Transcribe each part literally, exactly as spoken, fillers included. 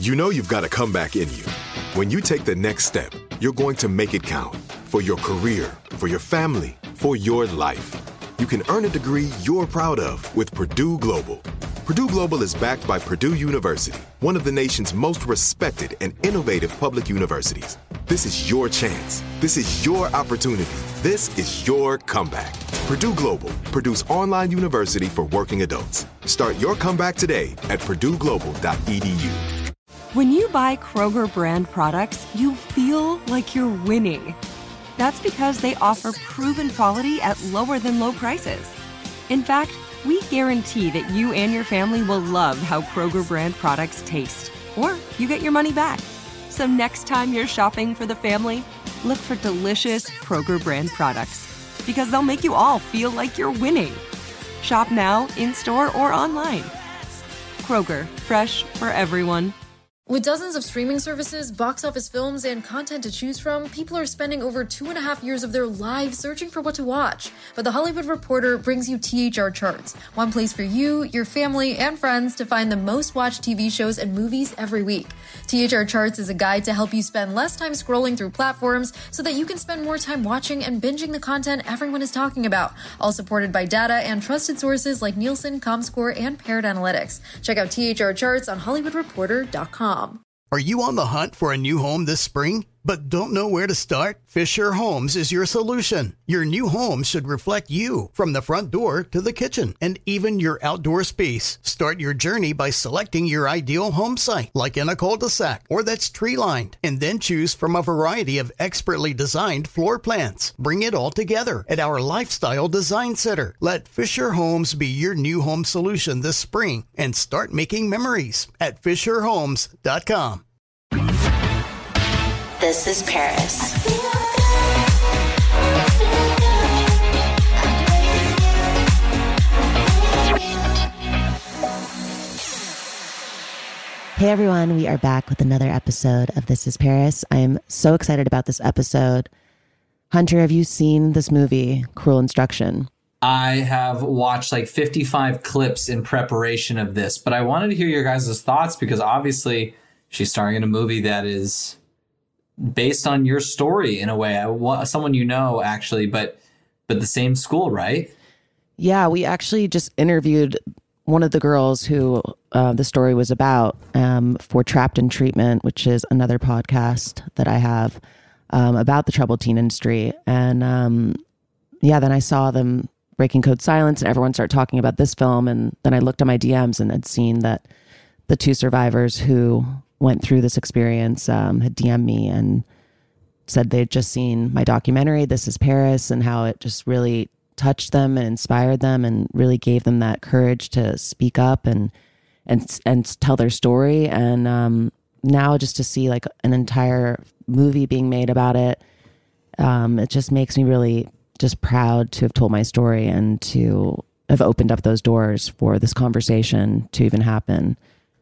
You know you've got a comeback in you. When you take the next step, you're going to make it count for your career, for your family, for your life. You can earn a degree you're proud of with Purdue Global. Purdue Global is backed by Purdue University, one of the nation's most respected and innovative public universities. This is your chance. This is your opportunity. This is your comeback. Purdue Global, Purdue's online university for working adults. Start your comeback today at purdue global dot e d u. When you buy Kroger brand products, you feel like you're winning. That's because they offer proven quality at lower than low prices. In fact, we guarantee that you and your family will love how Kroger brand products taste, or you get your money back. So next time you're shopping for the family, look for delicious Kroger brand products, because they'll make you all feel like you're winning. Shop now, in-store, or online. Kroger, fresh for everyone. With dozens of streaming services, box office films, and content to choose from, people are spending over two and a half years of their lives searching for what to watch. But The Hollywood Reporter brings you T H R Charts, one place for you, your family, and friends to find the most watched T V shows and movies every week. T H R Charts is a guide to help you spend less time scrolling through platforms so that you can spend more time watching and binging the content everyone is talking about, all supported by data and trusted sources like Nielsen, Comscore, and Parrot Analytics. Check out T H R Charts on hollywood reporter dot com. Are you on the hunt for a new home this spring, but don't know where to start? Fisher Homes is your solution. Your new home should reflect you, from the front door to the kitchen and even your outdoor space. Start your journey by selecting your ideal home site, like in a cul-de-sac or that's tree-lined, and then choose from a variety of expertly designed floor plans. Bring it all together at our Lifestyle Design Center. Let Fisher Homes be your new home solution this spring and start making memories at fisher homes dot com. This is Paris. Hey everyone, we are back with another episode of This is Paris. I am so excited about this episode. Hunter, have you seen this movie, Cruel Instruction? I have watched like fifty-five clips in preparation of this, but I wanted to hear your guys' thoughts because obviously she's starring in a movie that is based on your story in a way. I, someone you know, actually, but but the same school, right? Yeah, we actually just interviewed one of the girls who uh, the story was about um, for Trapped in Treatment, which is another podcast that I have um, about the troubled teen industry. And um, yeah, then I saw them breaking code silence and everyone started talking about this film. And then I looked at my D Ms and had seen that the two survivors who went through this experience um, had D M'd me and said they'd just seen my documentary, This is Paris, and how it just really touched them and inspired them and really gave them that courage to speak up and and and tell their story. And um, now just to see like an entire movie being made about it, um, it just makes me really just proud to have told my story and to have opened up those doors for this conversation to even happen.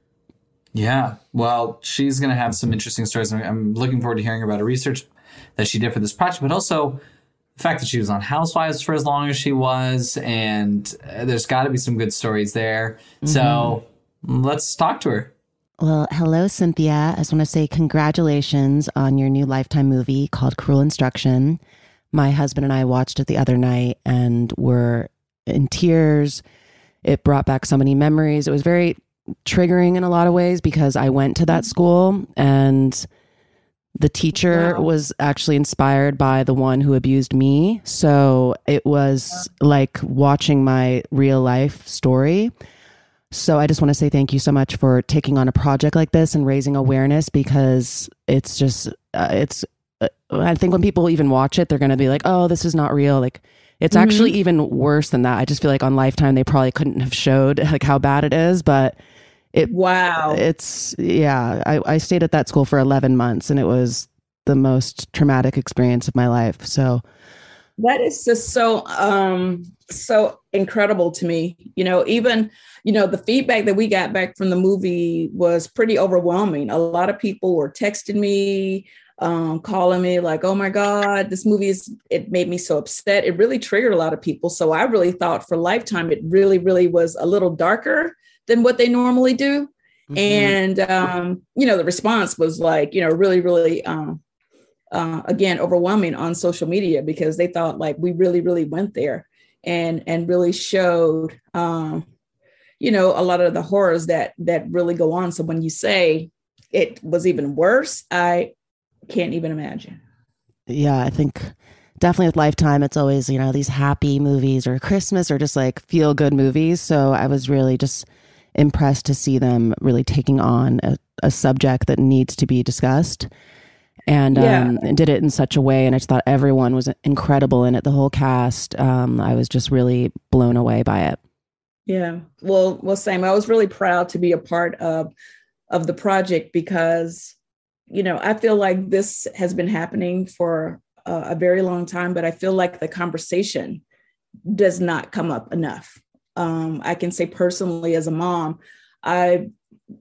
Yeah, well, she's going to have some interesting stories. I'm looking forward to hearing about her research that she did for this project, but also the fact that she was on Housewives for as long as she was, and there's got to be some good stories there. Mm-hmm. So let's talk to her. Well, hello, Cynthia. I just want to say congratulations on your new Lifetime movie called Cruel Instruction. My husband and I watched it the other night and were in tears. It brought back so many memories. It was very triggering in a lot of ways because I went to that school and the teacher wow. was actually inspired by the one who abused me. So it was like watching my real life story. So I just want to say thank you so much for taking on a project like this and raising awareness, because it's just, uh, it's, uh, I think when people even watch it, they're going to be like, oh, this is not real. Like, it's mm-hmm. actually even worse than that. I just feel like on Lifetime, they probably couldn't have showed like how bad it is, but it, wow. It's, yeah, I, I stayed at that school for eleven months and it was the most traumatic experience of my life. So that is just so, um, so incredible to me. You know, even, you know, the feedback that we got back from the movie was pretty overwhelming. A lot of people were texting me, um, calling me like, oh my God, this movie is, it made me so upset. It really triggered a lot of people. So I really thought for Lifetime, it really, really was a little darker than what they normally do. Mm-hmm. And, um, you know, the response was like, you know, really, really, um, uh, again, overwhelming on social media, because they thought like we really, really went there and, and really showed, um, you know, a lot of the horrors that, that really go on. So when you say it was even worse, I can't even imagine. Yeah, I think definitely with Lifetime, it's always, you know, these happy movies or Christmas or just like feel good movies. So I was really just impressed to see them really taking on a, a subject that needs to be discussed. And, yeah. um, and did it in such a way. And I just thought everyone was incredible in it. The whole cast. Um, I was just really blown away by it. Yeah. Well, well, same. I was really proud to be a part of, of the project because, you know, I feel like this has been happening for a, a very long time, but I feel like the conversation does not come up enough. Um, I can say personally as a mom, I've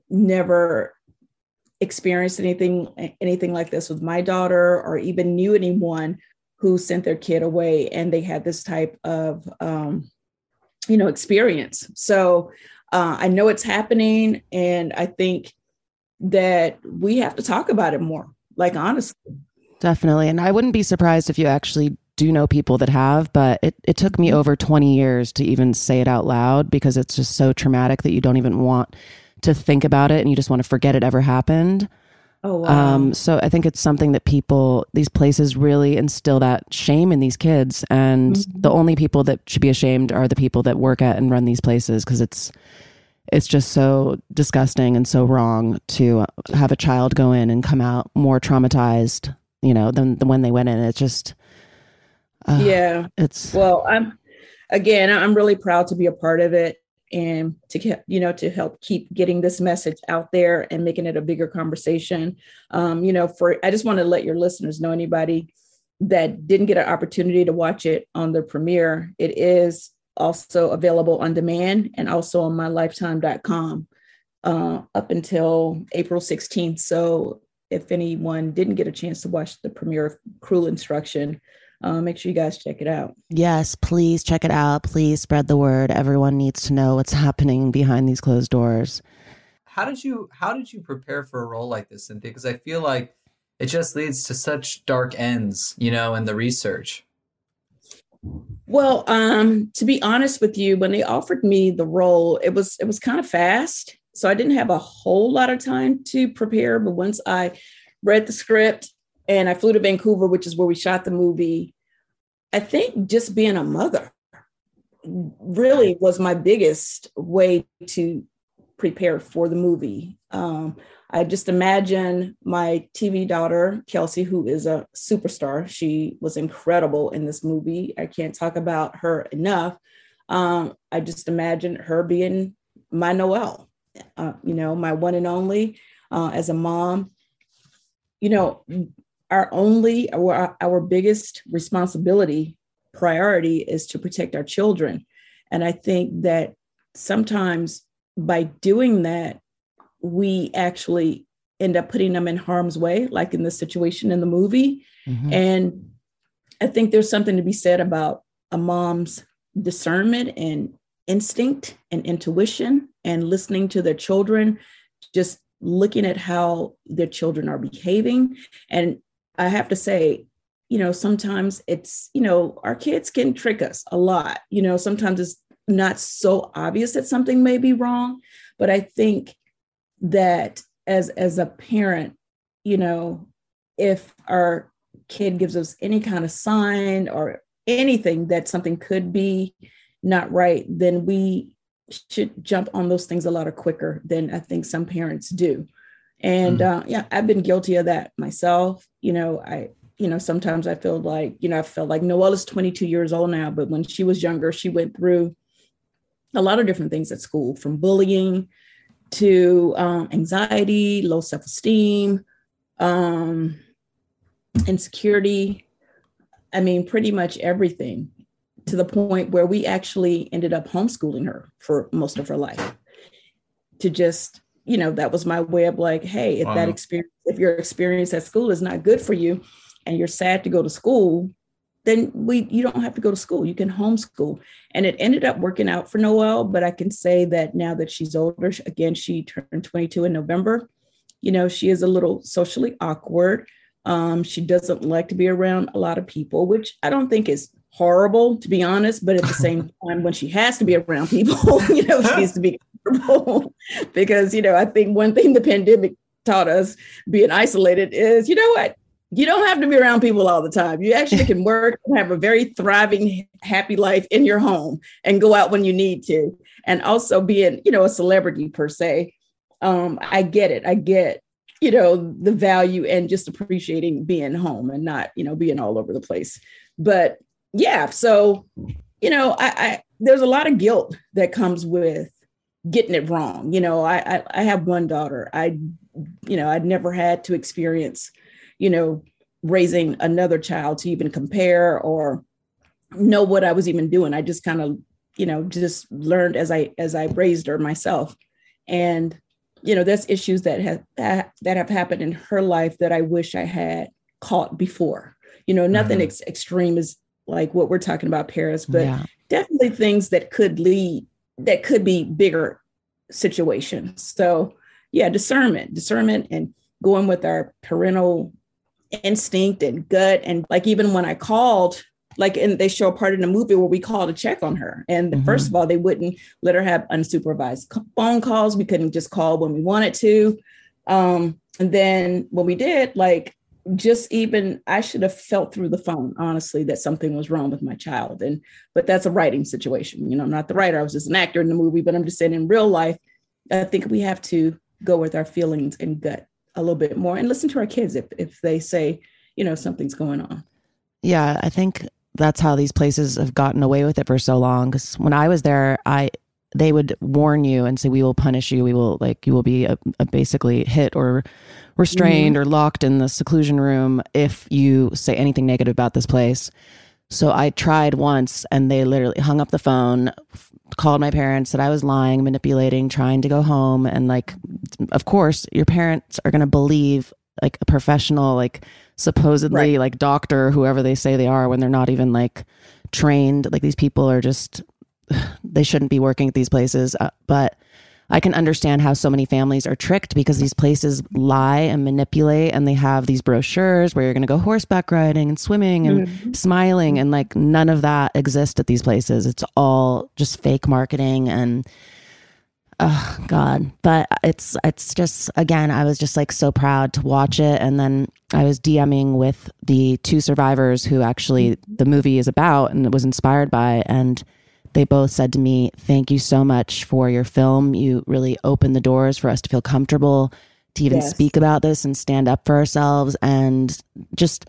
never experienced anything anything like this with my daughter, or even knew anyone who sent their kid away and they had this type of um, you know experience. So uh, I know it's happening, and I think that we have to talk about it more, like honestly. Definitely. And I wouldn't be surprised if you actually do know people that have, but it, it took me over twenty years to even say it out loud, because it's just so traumatic that you don't even want to think about it and you just want to forget it ever happened. Oh, wow. Um, so I think it's something that people, these places really instill that shame in these kids. And mm-hmm. the only people that should be ashamed are the people that work at and run these places, because it's, it's just so disgusting and so wrong to have a child go in and come out more traumatized, you know, than, than when they went in. It's just, uh, yeah, it's, well, I'm, again, I'm really proud to be a part of it, and to get, you know, to help keep getting this message out there and making it a bigger conversation. Um, you know, for, I just want to let your listeners know, anybody that didn't get an opportunity to watch it on the premiere, it is also available on demand and also on my lifetime dot com uh, up until April sixteenth. So if anyone didn't get a chance to watch the premiere of Cruel Instruction, Uh, make sure you guys check it out. Yes, please check it out. Please spread the word. Everyone needs to know what's happening behind these closed doors. How did you how did you prepare for a role like this, Cynthia? Because I feel like it just leads to such dark ends, you know, in the research. Well, um, to be honest with you, when they offered me the role, it was it was kind of fast. So I didn't have a whole lot of time to prepare. But once I read the script and I flew to Vancouver, which is where we shot the movie, I think just being a mother really was my biggest way to prepare for the movie. Um, I just imagine my T V daughter, Kelsey, who is a superstar. She was incredible in this movie. I can't talk about her enough. Um, I just imagine her being my Noelle, uh, you know, my one and only uh, as a mom. You know, our only, our, our biggest responsibility, priority is to protect our children. And I think that sometimes by doing that, we actually end up putting them in harm's way, like in this situation in the movie. Mm-hmm. And I think there's something to be said about a mom's discernment and instinct and intuition and listening to their children, just looking at how their children are behaving. And I have to say, you know, sometimes it's, you know, our kids can trick us a lot. You know, sometimes it's not so obvious that something may be wrong, but I think that as, as a parent, you know, if our kid gives us any kind of sign or anything that something could be not right, then we should jump on those things a lot quicker than I think some parents do. And mm. uh, yeah, I've been guilty of that myself. You know, I, you know, sometimes I feel like, you know, I felt like Noelle is twenty-two years old now, but when she was younger, she went through a lot of different things at school, from bullying to um, anxiety, low self-esteem, um, insecurity. I mean, pretty much everything, to the point where we actually ended up homeschooling her for most of her life. To just, you know, that was my way of like, hey, if wow. that experience, if your experience at school is not good for you and you're sad to go to school, then we you don't have to go to school. You can homeschool. And it ended up working out for Noelle, but I can say that now that she's older, again, she turned twenty-two in November. You know, she is a little socially awkward. Um, she doesn't like to be around a lot of people, which I don't think is horrible, to be honest. But at the same time, when she has to be around people, you know, she needs to be comfortable. Because, you know, I think one thing the pandemic taught us, being isolated, is, you know what? You don't have to be around people all the time. You actually can work and have a very thriving, happy life in your home and go out when you need to. And also being, you know, a celebrity per se. Um, I get it. I get, you know, the value and just appreciating being home and not, you know, being all over the place. But yeah, so, you know, I, I there's a lot of guilt that comes with getting it wrong. You know, I, I, I have one daughter. I, you know, I'd never had to experience, you know, raising another child to even compare or know what I was even doing. I just kind of, you know, just learned as I as I raised her myself. And, you know, there's issues that have that have happened in her life that I wish I had caught before. You know, nothing mm-hmm. ex- extreme is like what we're talking about, Paris, but yeah. definitely things that could lead, that could be bigger situations. So yeah, discernment, discernment and going with our parental instinct and gut. And like, even when I called, like, and they show a part in the movie where we called to check on her. And mm-hmm. first of all, they wouldn't let her have unsupervised phone calls. We couldn't just call when we wanted to. Um, and then when we did, like, just even, I should have felt through the phone, honestly, that something was wrong with my child. And, but that's a writing situation. You know, I'm not the writer. I was just an actor in the movie, but I'm just saying in real life, I think we have to go with our feelings and gut a little bit more and listen to our kids if, if they say, you know, something's going on. Yeah, I think that's how these places have gotten away with it for so long. Because when I was there, I they would warn you and say, we will punish you. We will, like, you will be a, a basically hit or restrained mm-hmm. or locked in the seclusion room if you say anything negative about this place. So I tried once and they literally hung up the phone, called my parents, said I was lying, manipulating, trying to go home. And like, of course, your parents are going to believe like a professional, like supposedly right. like doctor, whoever they say they are, when they're not even like trained. Like, these people are just, they shouldn't be working at these places. Uh, but I can understand how so many families are tricked because these places lie and manipulate, and they have these brochures where you're going to go horseback riding and swimming and mm-hmm. smiling. And like, none of that exists at these places. It's all just fake marketing and oh God. But it's, it's just, again, I was just like so proud to watch it. And then I was DMing with the two survivors who actually the movie is about and it was inspired by, and they both said to me, thank you so much for your film. You really opened the doors for us to feel comfortable to even yes. speak about this and stand up for ourselves. And just,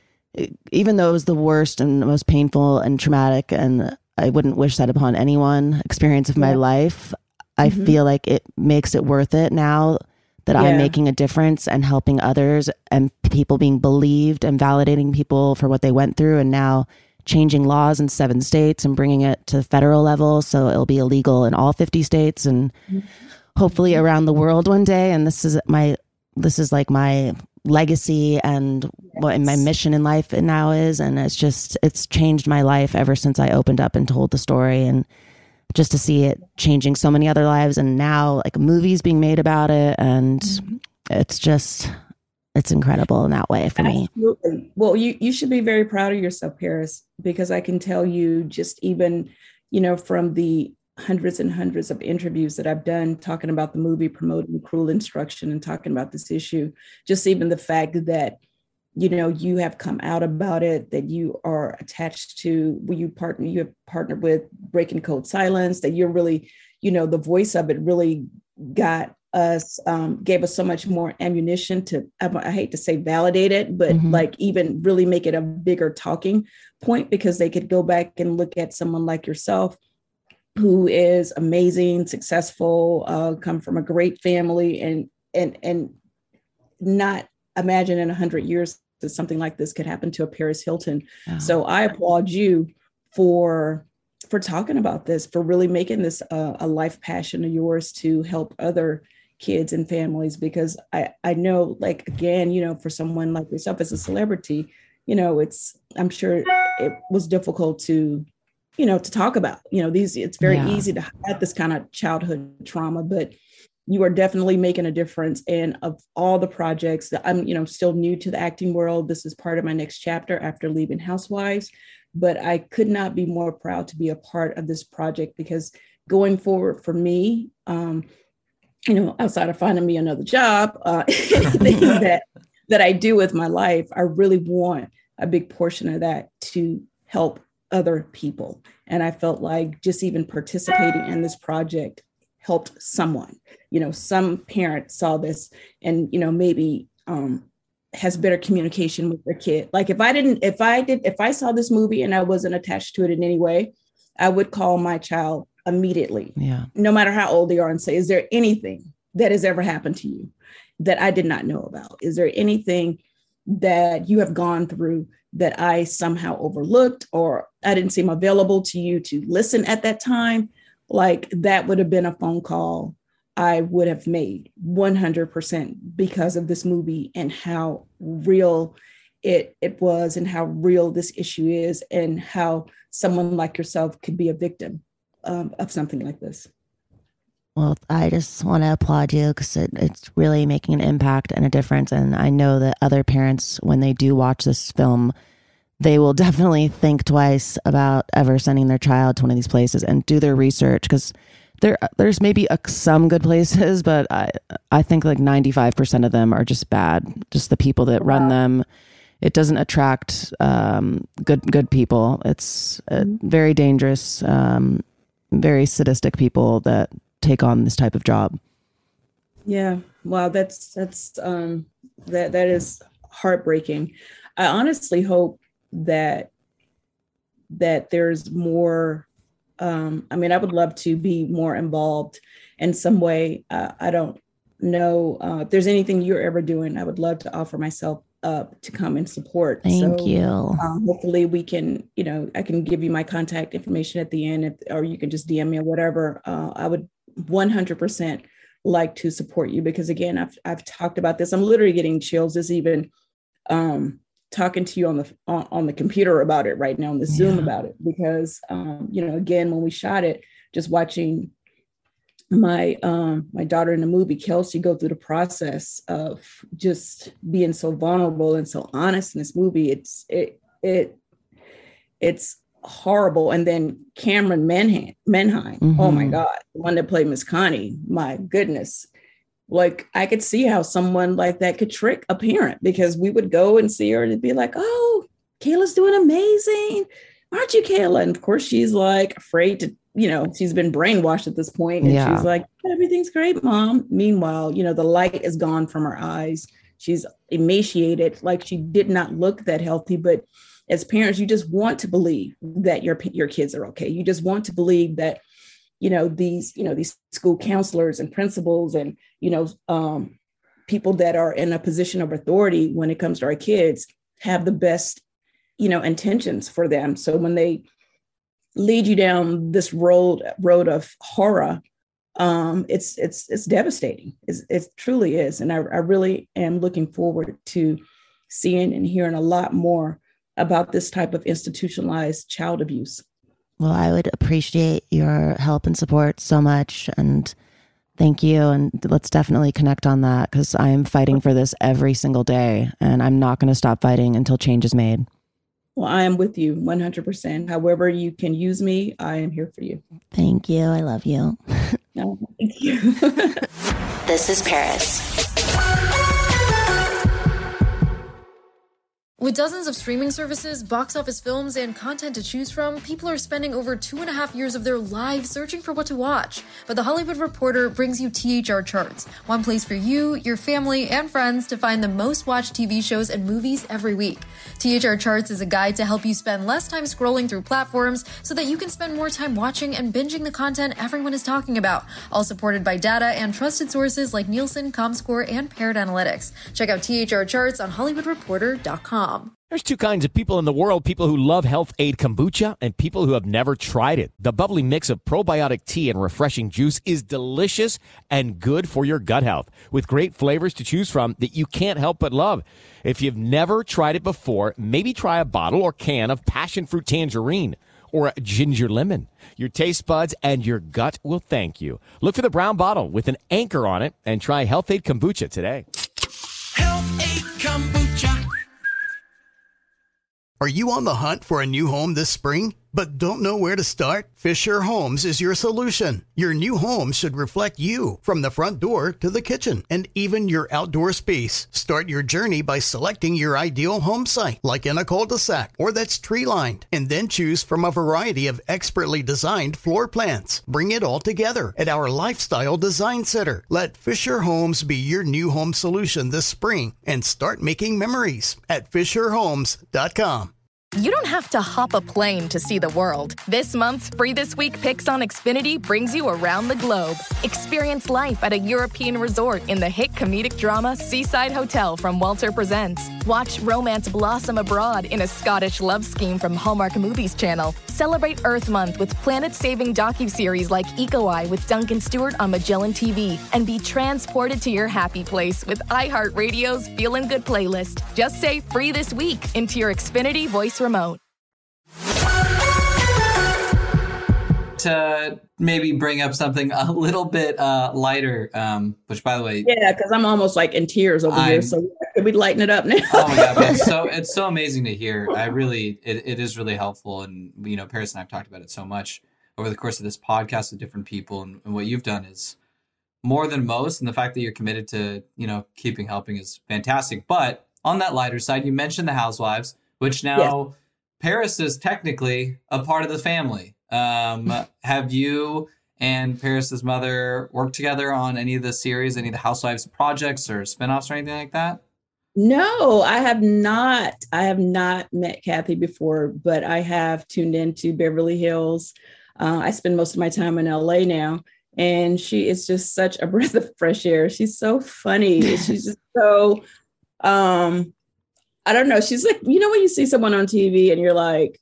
even though it was the worst and most painful and traumatic, and I wouldn't wish that upon anyone, experience of my yeah. life, I mm-hmm. feel like it makes it worth it now that yeah. I'm making a difference and helping others and people being believed and validating people for what they went through. And now changing laws in seven states and bringing it to the federal level. So it'll be illegal in all fifty states and mm-hmm. hopefully around the world one day. And this is my, this is like my legacy and yes. what my mission in life now is. And it's just, it's changed my life ever since I opened up and told the story, and just to see it changing so many other lives. And now like movies being made about it. And mm-hmm. it's just, it's incredible in that way for me. Absolutely. Well, you, you should be very proud of yourself, Paris, because I can tell you just even, you know, from the hundreds and hundreds of interviews that I've done talking about the movie, promoting cruel instruction and talking about this issue, just even the fact that, you know, you have come out about it, that you are attached to, will you partner, you have partnered with Breaking Code Silence, that you're really, you know, the voice of it really got us, um, gave us so much more ammunition to, I, I hate to say validate it, but mm-hmm. like even really make it a bigger talking point, because they could go back and look at someone like yourself, who is amazing, successful, uh, come from a great family, and, and, and not imagine in a hundred years that something like this could happen to a Paris Hilton. Oh. So I applaud you for, for talking about this, for really making this a, a life passion of yours to help other kids and families, because I, I know, like, again, you know, for someone like yourself as a celebrity, you know, it's, I'm sure it was difficult to, you know, to talk about, you know, these, it's very yeah. easy to have this kind of childhood trauma, but you are definitely making a difference. And of all the projects that I'm, you know, still new to the acting world, this is part of my next chapter after leaving Housewives, but I could not be more proud to be a part of this project, because going forward for me, um, you know, outside of finding me another job, uh, anything that, that I do with my life, I really want a big portion of that to help other people. And I felt like just even participating in this project helped someone. You know, some parent saw this and, you know, maybe um, has better communication with their kid. Like if I didn't, if I did, if I saw this movie and I wasn't attached to it in any way, I would call my child immediately, yeah. no matter how old they are, and say, is there anything that has ever happened to you that I did not know about? Is there anything that you have gone through that I somehow overlooked, or I didn't seem available to you to listen at that time? Like that would have been a phone call I would have made one hundred percent because of this movie and how real it, it was, and how real this issue is, and how someone like yourself could be a victim um, of something like this. Well, I just want to applaud you, because it, it's really making an impact and a difference. And I know that other parents, when they do watch this film, they will definitely think twice about ever sending their child to one of these places and do their research, because there there's maybe a, some good places, but I I think like ninety-five percent of them are just bad. Just the people that run them. It doesn't attract um, good good people. It's uh, very dangerous, um, very sadistic people that take on this type of job. Yeah, wow, that's that's um, that that is heartbreaking. I honestly hope that that there's more. Um, I mean, I would love to be more involved in some way. Uh, I don't know uh, if there's anything you're ever doing. I would love to offer myself up to come and support. Thank so, you. Um, hopefully we can, you know, I can give you my contact information at the end, if, or you can just D M me or whatever. Uh, I would one hundred percent like to support you, because again, I've, I've talked about this. I'm literally getting chills just even um, talking to you on the, on, on the computer about it right now, on the Zoom yeah. about it, because, um, you know, again, when we shot it, just watching my, um, my daughter in the movie, Kelsey, go through the process of just being so vulnerable and so honest in this movie. It's, it, it, it's horrible. And then Cameron Manheim, Manheim mm-hmm. oh my God, the one that played Miss Connie, my goodness. Like I could see how someone like that could trick a parent, because we would go and see her and it'd be like, oh, Kayla's doing amazing. Aren't you, Kayla? And of course she's like afraid to, you know, she's been brainwashed at this point, and yeah. she's like, everything's great, Mom. Meanwhile, you know, the light is gone from her eyes. She's emaciated, like she did not look that healthy. But as parents, you just want to believe that your, your kids are okay. You just want to believe that, you know, these, you know, these school counselors and principals and, you know, um, people that are in a position of authority when it comes to our kids have the best, you know, intentions for them. So when they lead you down this road, road of horror, um, it's, it's, it's devastating. It's, it truly is. And I, I really am looking forward to seeing and hearing a lot more about this type of institutionalized child abuse. Well, I would appreciate your help and support so much. And thank you. And let's definitely connect on that, because I am fighting for this every single day, and I'm not going to stop fighting until change is made. Well, I am with you one hundred percent. However you can use me, I am here for you. Thank you. I love you. No, thank you. This is Paris. With dozens of streaming services, box office films, and content to choose from, people are spending over two and a half years of their lives searching for what to watch. But The Hollywood Reporter brings you T H R Charts, one place for you, your family, and friends to find the most watched T V shows and movies every week. T H R Charts is a guide to help you spend less time scrolling through platforms so that you can spend more time watching and binging the content everyone is talking about, all supported by data and trusted sources like Nielsen, Comscore, and Parrot Analytics. Check out T H R Charts on Hollywood Reporter dot com. There's two kinds of people in the world, people who love Health Aid Kombucha and people who have never tried it. The bubbly mix of probiotic tea and refreshing juice is delicious and good for your gut health, with great flavors to choose from that you can't help but love. If you've never tried it before, maybe try a bottle or can of passion fruit tangerine or a ginger lemon. Your taste buds and your gut will thank you. Look for the brown bottle with an anchor on it and try Health Aid Kombucha today. Health Aid Kombucha. Are you on the hunt for a new home this spring, but don't know where to start? Fisher Homes is your solution. Your new home should reflect you, from the front door to the kitchen and even your outdoor space. Start your journey by selecting your ideal home site, like in a cul-de-sac or that's tree-lined, and then choose from a variety of expertly designed floor plans. Bring it all together at our Lifestyle Design Center. Let Fisher Homes be your new home solution this spring and start making memories at fisher homes dot com. You don't have to hop a plane to see the world. This month's Free This Week Picks on Xfinity brings you around the globe. Experience life at a European resort in the hit comedic drama Seaside Hotel from Walter Presents. Watch romance blossom abroad in a Scottish love scheme from Hallmark Movies Channel. Celebrate Earth Month with planet-saving docuseries like Eco Eye with Duncan Stewart on Magellan T V. And be transported to your happy place with iHeartRadio's Feelin' Good playlist. Just say Free This Week into your Xfinity voice remote. To maybe bring up something a little bit uh, lighter, um, which, by the way, yeah, because I'm almost like in tears over I'm, here. So could we lighten it up now? Oh my god, man. so it's so amazing to hear. I really, it, it is really helpful, and you know, Paris and I've talked about it so much over the course of this podcast with different people, and, and what you've done is more than most, and the fact that you're committed to, you know, keeping helping is fantastic. But on that lighter side, you mentioned the Housewives, which now yes. Paris is technically a part of the family. Um, have you and Paris's mother worked together on any of the series, any of the Housewives projects or spinoffs or anything like that? No, I have not. I have not met Kathy before, but I have tuned into Beverly Hills. Uh, I spend most of my time in L A now, and she is just such a breath of fresh air. She's so funny. She's just so, um, I don't know. She's like, you know, when you see someone on T V and you're like,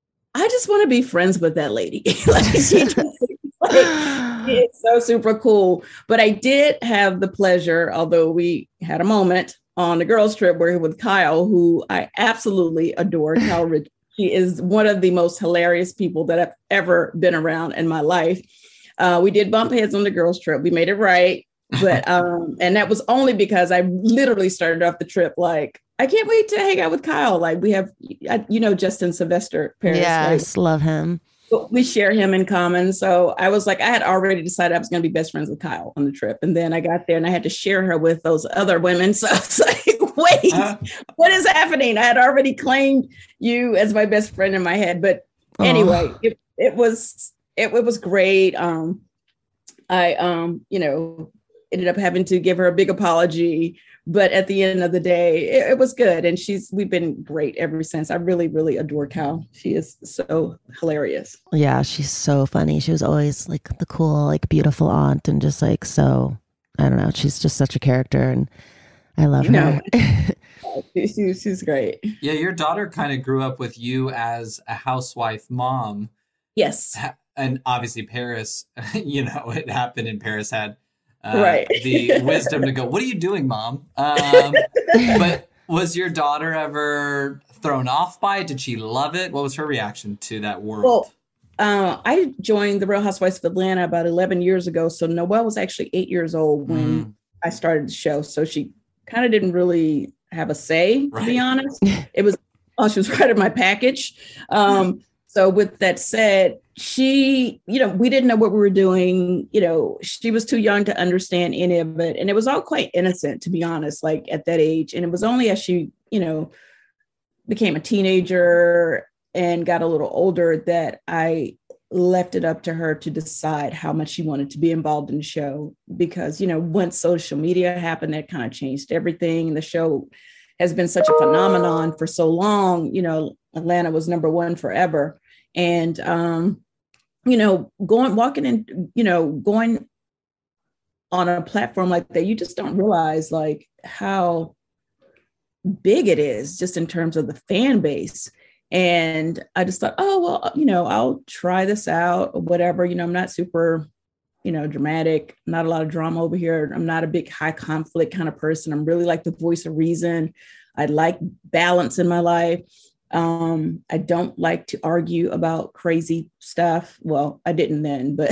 I just want to be friends with that lady. like, she just, like, it's so super cool. But I did have the pleasure, although we had a moment on the girls' trip where with Kyle, who I absolutely adore. Kyle Rich. He is one of the most hilarious people that I've ever been around in my life. Uh, we did bump heads on the girls' trip. We made it right. But um, and that was only because I literally started off the trip like, I can't wait to hang out with Kyle. Like we have, you know, Justin Sylvester. Paris, yes, right? Love him. We share him in common. So I was like, I had already decided I was going to be best friends with Kyle on the trip. And then I got there and I had to share her with those other women. So I was like, wait, uh, what is happening? I had already claimed you as my best friend in my head. But anyway, oh. it, it was, it, it was great. Um, I, um, you know, ended up having to give her a big apology. But at the end of the day, it, it was good. And she's, we've been great ever since. I really, really adore Cal. She is so hilarious. Yeah, she's so funny. She was always like the cool, like beautiful aunt and just like, so, I don't know. She's just such a character and I love you her. Know, she, she's great. Yeah, your daughter kind of grew up with you as a housewife mom. Yes. And obviously Paris, you know, it happened and Paris had Uh, right. the wisdom to go, what are you doing, Mom? Um, but was your daughter ever thrown off by it? Did she love it? What was her reaction to that world? Well, uh, I joined the Real Housewives of Atlanta about eleven years ago. So Noelle was actually eight years old when mm. I started the show. So she kind of didn't really have a say, right. to be honest. It was, oh, she was right in my package. Um, So with that said, she, you know, we didn't know what we were doing. You know, she was too young to understand any of it. And it was all quite innocent, to be honest, like at that age. And it was only as she, you know, became a teenager and got a little older that I left it up to her to decide how much she wanted to be involved in the show. Because, you know, once social media happened, that kind of changed everything. And the show has been such a phenomenon for so long. You know, Atlanta was number one forever. And, um, you know, going, walking in, you know, going on a platform like that, you just don't realize like how big it is just in terms of the fan base. And I just thought, oh, well, you know, I'll try this out or whatever. You know, I'm not super, you know, dramatic, not a lot of drama over here. I'm not a big high conflict kind of person. I'm really like the voice of reason. I like balance in my life. Um, I don't like to argue about crazy stuff. Well, I didn't then, but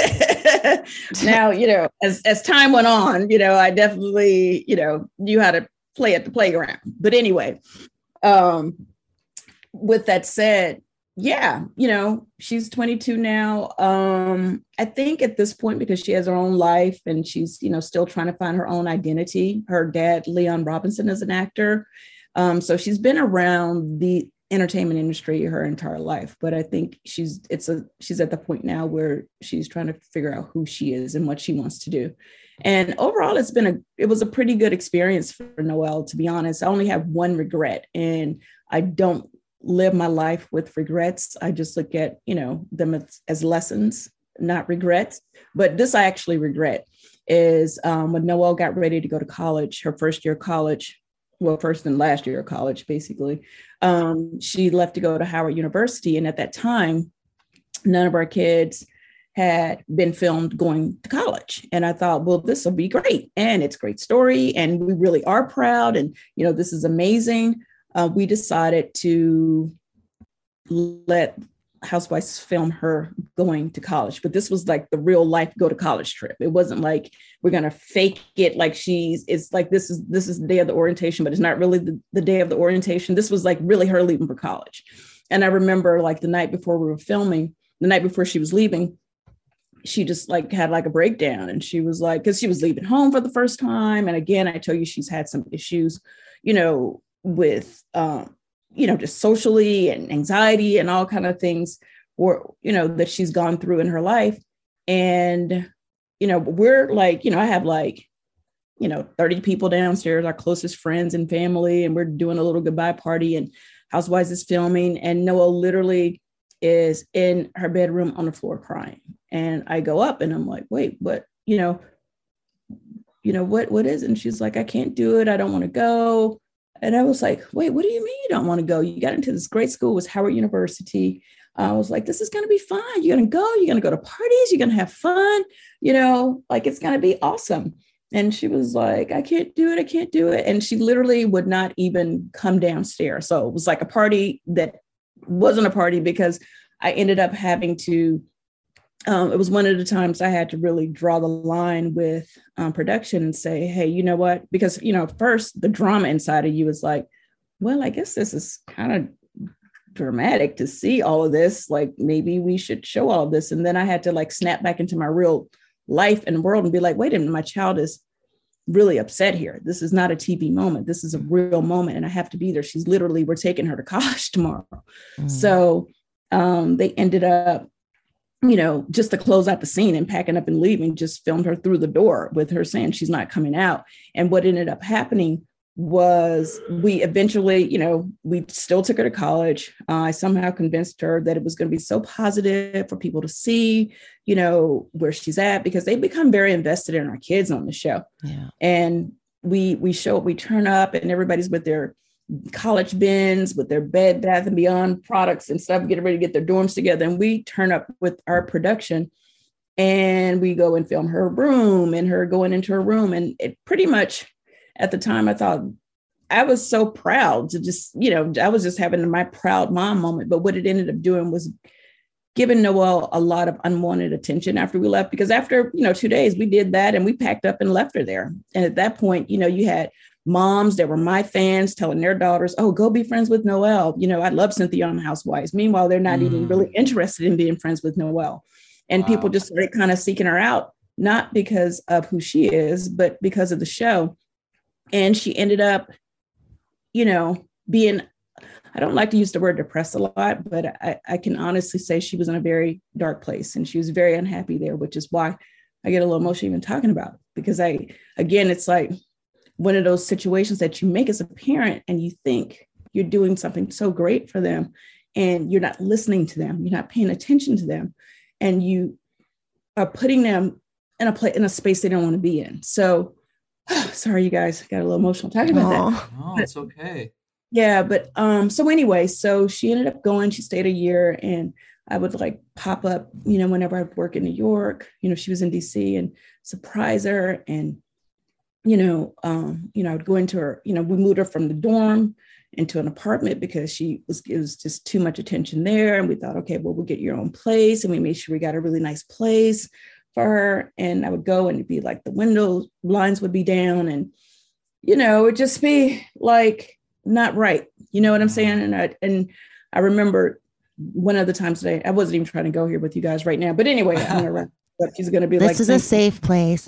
now, you know, as, as time went on, you know, I definitely, you know, knew how to play at the playground. But anyway, um, with that said, yeah, you know, she's twenty-two now. Um, I think at this point, because she has her own life and she's, you know, still trying to find her own identity. Her dad, Leon Robinson, is an actor. Um, so she's been around the entertainment industry her entire life. But I think she's it's a she's at the point now where she's trying to figure out who she is and what she wants to do. And overall, it's been a it was a pretty good experience for Noelle, to be honest. I only have one regret, and I don't live my life with regrets. I just look at, you know, them as, as lessons, not regrets. But this I actually regret is um, when Noelle got ready to go to college, her first year of college, well, first and last year of college, basically, um, she left to go to Howard University. And at that time, none of our kids had been filmed going to college. And I thought, well, this will be great. And it's a great story. And we really are proud. And, you know, this is amazing. Uh, we decided to let Housewives film her going to college, but this was like the real life go to college trip. It wasn't like we're going to fake it like she's, it's like, this is, this is the day of the orientation, but it's not really the, the day of the orientation. This was like really her leaving for college. And I remember like the night before we were filming, the night before she was leaving, she just like had like a breakdown. And she was like, cause she was leaving home for the first time. And again, I tell you, she's had some issues, you know, with, um, you know, just socially and anxiety and all kind of things, or, you know, that she's gone through in her life. And, you know, we're like, you know, I have like, you know, thirty people downstairs, our closest friends and family, and we're doing a little goodbye party, and Housewives is filming, and Noelle literally is in her bedroom on the floor crying. And I go up and I'm like, wait, what, you know, you know, what, what is it? And she's like, I can't do it. I don't want to go. And I was like, wait, what do you mean you don't want to go? You got into this great school, it was Howard University. I was like, this is going to be fine. You're going to go, you're going to go to parties, you're going to have fun, you know, like it's going to be awesome. And she was like, I can't do it. I can't do it. And she literally would not even come downstairs. So it was like a party that wasn't a party, because I ended up having to, um, it was one of the times I had to really draw the line with um, production and say, hey, you know what? Because, you know, first the drama inside of you is like, well, I guess this is kind of dramatic to see all of this. Like, maybe we should show all of this. And then I had to like snap back into my real life and world and be like, wait a minute, my child is really upset here. This is not a T V moment. This is a real moment. And I have to be there. She's literally, we're taking her to college tomorrow. Mm. So um, they ended up, you know, just to close out the scene and packing up and leaving, just filmed her through the door with her saying she's not coming out. And what ended up happening was we eventually, you know, we still took her to college. Uh, I somehow convinced her that it was going to be so positive for people to see, you know, where she's at, because they become very invested in our kids on the show. Yeah. And we, we show up, we turn up, and everybody's with their college bins, with their Bed Bath and Beyond products and stuff, getting ready to get their dorms together. And we turn up with our production and we go and film her room and her going into her room. And it pretty much, at the time, I thought I was so proud to just, you know, I was just having my proud mom moment. But what it ended up doing was giving Noelle a lot of unwanted attention after we left, because after, you know, two days we did that and we packed up and left her there. And at that point, you know, you had moms that were my fans telling their daughters, oh, go be friends with Noelle. You know, I love Cynthia on Housewives. Meanwhile, they're not mm. even really interested in being friends with Noelle. And wow. people just started kind of seeking her out, not because of who she is, but because of the show. And she ended up, you know, being, I don't like to use the word depressed a lot, but I, I can honestly say she was in a very dark place and she was very unhappy there, which is why I get a little emotional even talking about it. Because I, again, it's like one of those situations that you make as a parent and you think you're doing something so great for them and you're not listening to them, you're not paying attention to them, and you are putting them in a place, in a space they don't want to be in. So Sorry, you guys, I got a little emotional talking about oh. that. Oh, it's okay. Yeah, but um, so anyway, so she ended up going, she stayed a year, and I would like pop up, you know, whenever I'd work in New York, you know, she was in D C, and surprise her. And, you know, um, you know, I would go into her, you know, we moved her from the dorm into an apartment because she was, it was just too much attention there. And we thought, okay, well, we'll get your own place. And we made sure we got a really nice place for her. And I would go and it'd be like the window blinds would be down, and, you know, it'd just be like not right. You know what I'm saying? And I, and I remember one of the times today, I wasn't even trying to go here with you guys right now, but anyway, I'm gonna wrap up. She's going to be this like, this is a safe place.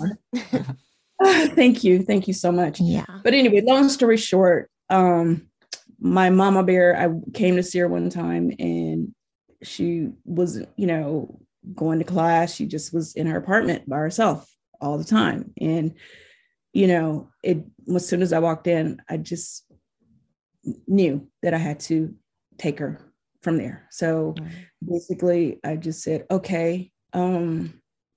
Thank you. Thank you so much. Yeah. But anyway, long story short, um, my mama bear, I came to see her one time, and she was, you know, going to class. She just was in her apartment by herself all the time. And, you know, it, as soon as I walked in, I just knew that I had to take her from there. So mm-hmm. basically I just said, okay, um,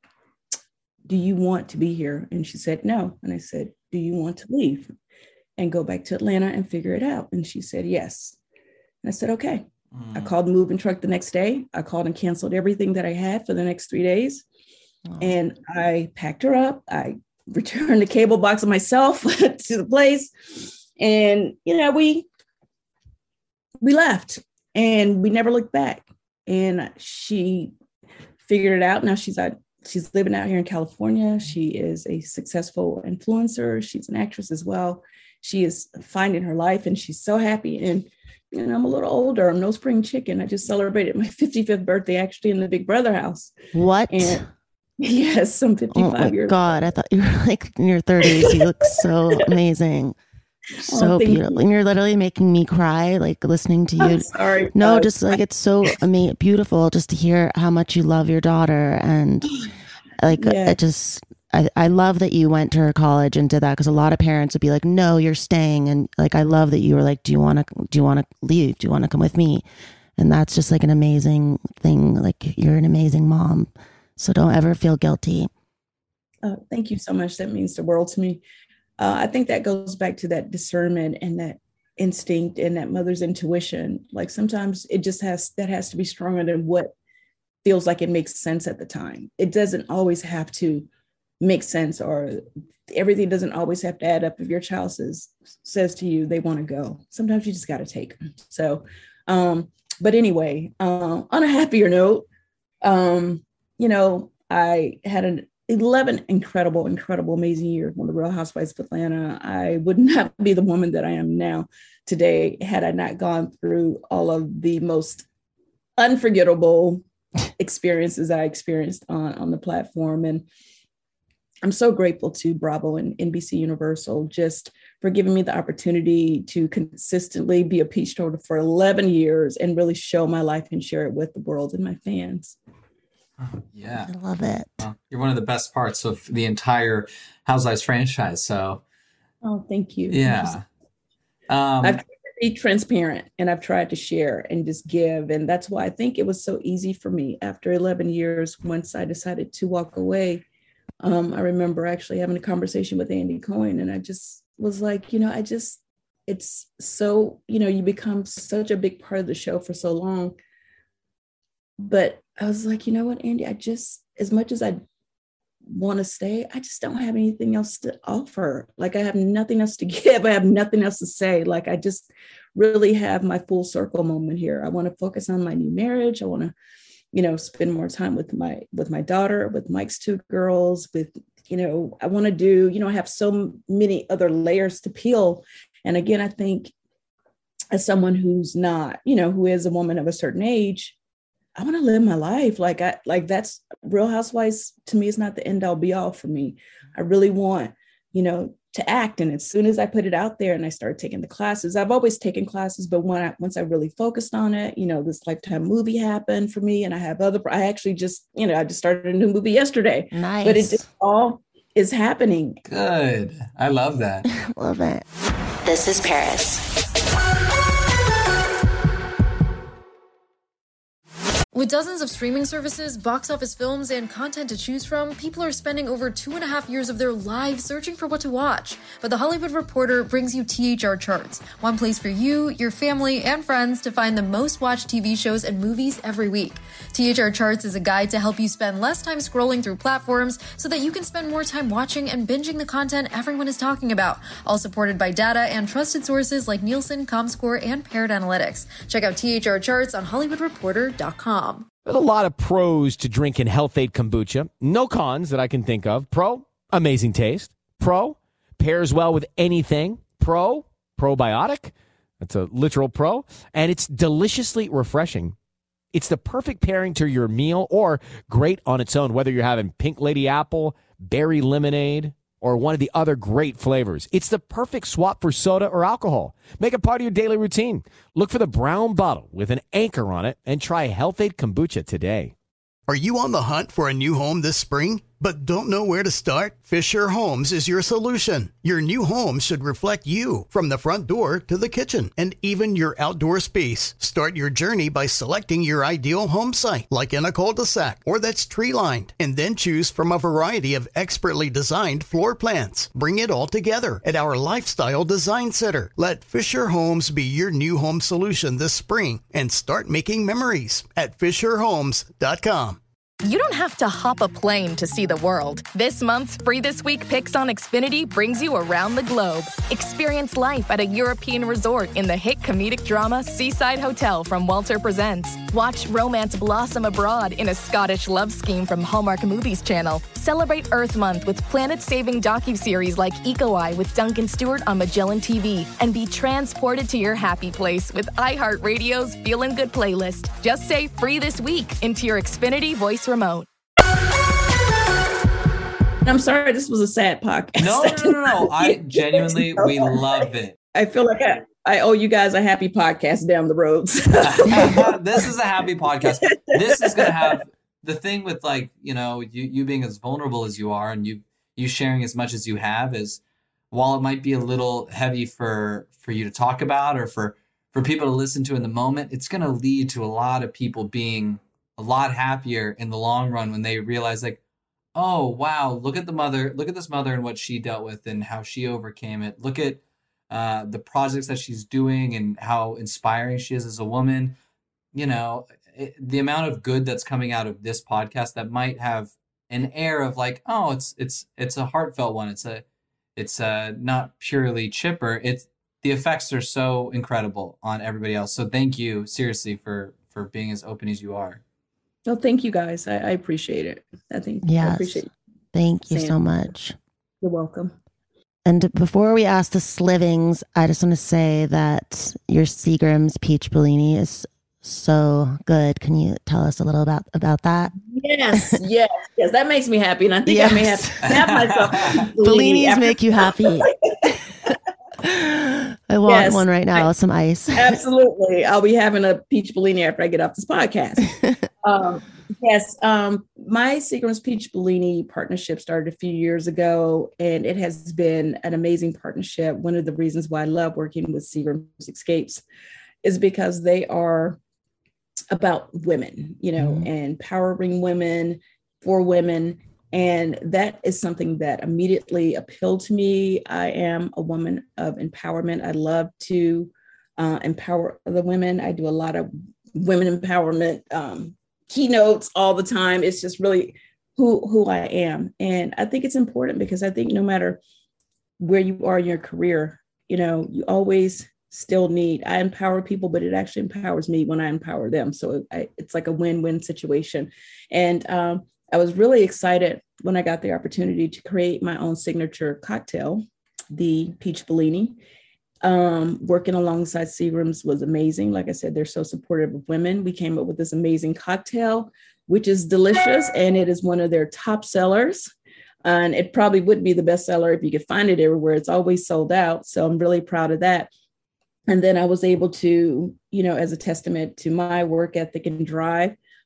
do you want to be here? And she said, no. And I said, do you want to leave and go back to Atlanta and figure it out? And she said, yes. And I said, okay. Mm. I called the moving truck the next day. I called and canceled everything that I had for the next three days. Oh. And I packed her up. I returned the cable box of myself to the place. And, you know, we, we left and we never looked back. And she figured it out. Now she's out. She's living out here in California. She is a successful influencer. She's an actress as well. She is finding her life and she's so happy. And, you know, I'm a little older. I'm no spring chicken. I just celebrated my fifty-fifth birthday actually in the Big Brother house. What? And yes, I'm fifty-five oh my years God, old. I thought you were like in your thirties. You look so amazing. So oh, beautiful. You. And you're literally making me cry, like listening to you. I'm sorry. No, just like it's so amazing, beautiful just to hear how much you love your daughter. And like, yeah. it just, I, I love that you went to her college and did that, because a lot of parents would be like, no, you're staying. And like, I love that you were like, do you want to, do you want to leave? Do you want to come with me? And that's just like an amazing thing. Like, you're an amazing mom. So don't ever feel guilty. Oh, thank you so much. That means the world to me. Uh, I think that goes back to that discernment and that instinct and that mother's intuition. Like sometimes it just has, that has to be stronger than what feels like it makes sense at the time. It doesn't always have to make sense, or everything doesn't always have to add up. If your child says, says to you, they want to go, sometimes you just got to take them. So, um, but anyway, uh, on a happier note, um, you know, I had an eleven incredible, incredible, amazing years on the Real Housewives of Atlanta. I would not be the woman that I am now today had I not gone through all of the most unforgettable experiences I experienced on, on the platform. And I'm so grateful to Bravo and N B C Universal just for giving me the opportunity to consistently be a peach toter for eleven years and really show my life and share it with the world and my fans. Oh, yeah. I love it. Well, you're one of the best parts of the entire Housewives franchise. So, oh, thank you. Yeah. Um, I've tried to be transparent and I've tried to share and just give. And that's why I think it was so easy for me after eleven years, once I decided to walk away. Um, I remember actually having a conversation with Andy Cohen, and I just was like, you know, I just, it's so, you know, you become such a big part of the show for so long. But I was like, you know what, Andy, I just, as much as I want to stay, I just don't have anything else to offer. Like I have nothing else to give. I have nothing else to say. Like I just really have my full circle moment here. I want to focus on my new marriage. I want to, you know, spend more time with my, with my daughter, with Mike's two girls, with, you know, I want to do, you know, I have so many other layers to peel. And again, I think as someone who's not, you know, who is a woman of a certain age, I want to live my life. Like I, like that's Real Housewives to me is not the end all be all for me. I really want, you know, to act. And as soon as I put it out there and I started taking the classes, I've always taken classes, but when I, once I really focused on it, you know, this Lifetime movie happened for me. And I have other, I actually just, you know, I just started a new movie yesterday. Nice. But it just all is happening. Good. I love that. Love it. This is Paris. With dozens of streaming services, box office films, and content to choose from, people are spending over two and a half years of their lives searching for what to watch. But The Hollywood Reporter brings you T H R Charts, one place for you, your family, and friends to find the most watched T V shows and movies every week. T H R Charts is a guide to help you spend less time scrolling through platforms so that you can spend more time watching and binging the content everyone is talking about, all supported by data and trusted sources like Nielsen, Comscore, and Paired Analytics. Check out T H R Charts on hollywood reporter dot com. There's a lot of pros to drinking Health Aid kombucha. No cons that I can think of. Pro, amazing taste. Pro, pairs well with anything. Pro, probiotic. That's a literal pro. And it's deliciously refreshing. It's the perfect pairing to your meal or great on its own, whether you're having pink lady apple, berry lemonade, or one of the other great flavors. It's the perfect swap for soda or alcohol. Make it part of your daily routine. Look for the brown bottle with an anchor on it and try Health Aid Kombucha today. Are you on the hunt for a new home this spring, but don't know where to start? Fisher Homes is your solution. Your new home should reflect you, from the front door to the kitchen and even your outdoor space. Start your journey by selecting your ideal home site, like in a cul-de-sac or that's tree-lined, and then choose from a variety of expertly designed floor plans. Bring it all together at our Lifestyle Design Center. Let Fisher Homes be your new home solution this spring and start making memories at fisher homes dot com. You don't have to hop a plane to see the world. This month's Free This Week Picks on Xfinity brings you around the globe. Experience life at a European resort in the hit comedic drama Seaside Hotel from Walter Presents. Watch romance blossom abroad in a Scottish love scheme from Hallmark Movies Channel. Celebrate Earth Month with planet-saving docuseries like Eco Eye with Duncan Stewart on Magellan T V. And be transported to your happy place with iHeartRadio's Feelin' Good playlist. Just say Free This Week into your Xfinity voice remote. I'm sorry, this was a sad podcast. No, no, no, no, no. I genuinely, we love it. I feel like I, I owe you guys a happy podcast down the road. This is a happy podcast. This is going to have the thing with, like, you know, you, you being as vulnerable as you are and you, you sharing as much as you have is, while it might be a little heavy for, for you to talk about or for, for people to listen to in the moment, it's going to lead to a lot of people being a lot happier in the long run when they realize, like, oh, wow, look at the mother, look at this mother and what she dealt with and how she overcame it. Look at uh, the projects that she's doing and how inspiring she is as a woman. You know, it, the amount of good that's coming out of this podcast that might have an air of like, oh, it's, it's, it's a heartfelt one. It's a, it's a not purely chipper. It's, the effects are so incredible on everybody else. So thank you seriously for, for being as open as you are. Well, thank you guys. I, I appreciate it. I think yes. I appreciate it. Thank you Sam. so much. You're welcome. And before we ask the Slivings, I just want to say that your Seagram's peach Bellini is so good. Can you tell us a little about about that? Yes, yes, yes. That makes me happy, and I think yes. I may have to have myself Bellinis after- make you happy. I want yes, one right now, I, some ice. Absolutely. I'll be having a peach Bellini after I get off this podcast. um, yes. Um, my Seagram's Peach Bellini partnership started a few years ago, and it has been an amazing partnership. One of the reasons why I love working with Seagram's Escapes is because they are about women, you know, mm-hmm. and empowering women for women. And that is something that immediately appealed to me. I am a woman of empowerment. I love to uh, empower other women. I do a lot of women empowerment um, keynotes all the time. It's just really who, who I am. And I think it's important because I think no matter where you are in your career, you know, you always still need, I empower people, but it actually empowers me when I empower them. So I, it's like a win-win situation. And um, I was really excited when I got the opportunity to create my own signature cocktail, the Peach Bellini. Um, working alongside Seagram's was amazing. Like I said, they're so supportive of women. We came up with this amazing cocktail, which is delicious, and it is one of their top sellers. And it probably would be the best seller if you could find it everywhere. It's always sold out. So I'm really proud of that. And then I was able to, you know, as a testament to my work ethic and drive,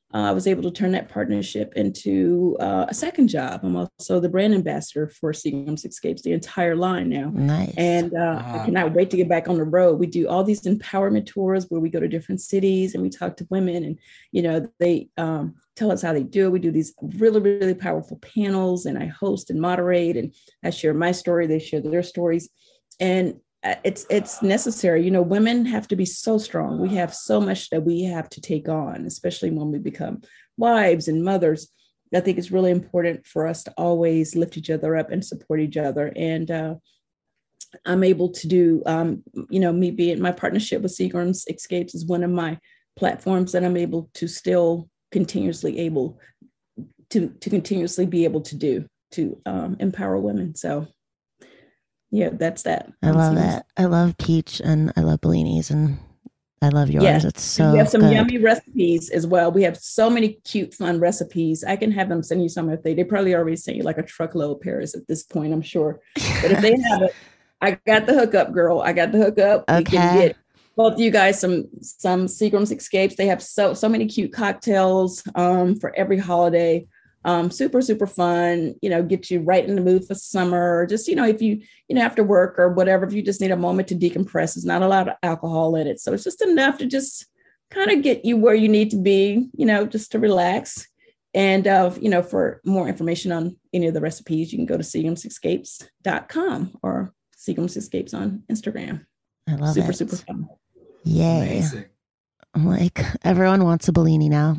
uh, I was able to turn that partnership into uh, a second job. I'm also the brand ambassador for Seagram's Escapes, the entire line now. Nice. And uh, wow. I cannot wait to get back on the road. We do all these empowerment tours where we go to different cities and we talk to women, and, you know, they um, tell us how they do it. We do these really, really powerful panels, and I host and moderate, and I share my story. They share their stories. And it's it's necessary. You know, women have to be so strong. We have so much that we have to take on, especially when we become wives and mothers. I think it's really important for us to always lift each other up and support each other. And uh, I'm able to do, um, you know, me being my partnership with Seagram's Escapes is one of my platforms that I'm able to still continuously able to, to continuously be able to do to um, empower women. So yeah, that's that. I love that. I love peach and I love bellinis, and I love yours. Yes. It's so we have some good. yummy recipes as well. We have so many cute, fun recipes. I can have them send you some if they, they probably already sent you like a truckload, Paris, at this point, I'm sure. But if they have it, I got the hookup, girl. I got the hookup. Okay. We can get both of you guys some, some Seagram's Escapes. They have so, so many cute cocktails um, for every holiday. Um, super, super fun, you know, get you right in the mood for summer. Just, you know, if you, you know, after work or whatever, if you just need a moment to decompress, it's not a lot of alcohol in it. So it's just enough to just kind of get you where you need to be, you know, just to relax. And, uh, you know, for more information on any of the recipes, you can go to seagrams escapes dot com or Seagram's Escapes on Instagram. I love super, it. Super, super fun. Yay. Amazing. I'm like, everyone wants a Bellini now.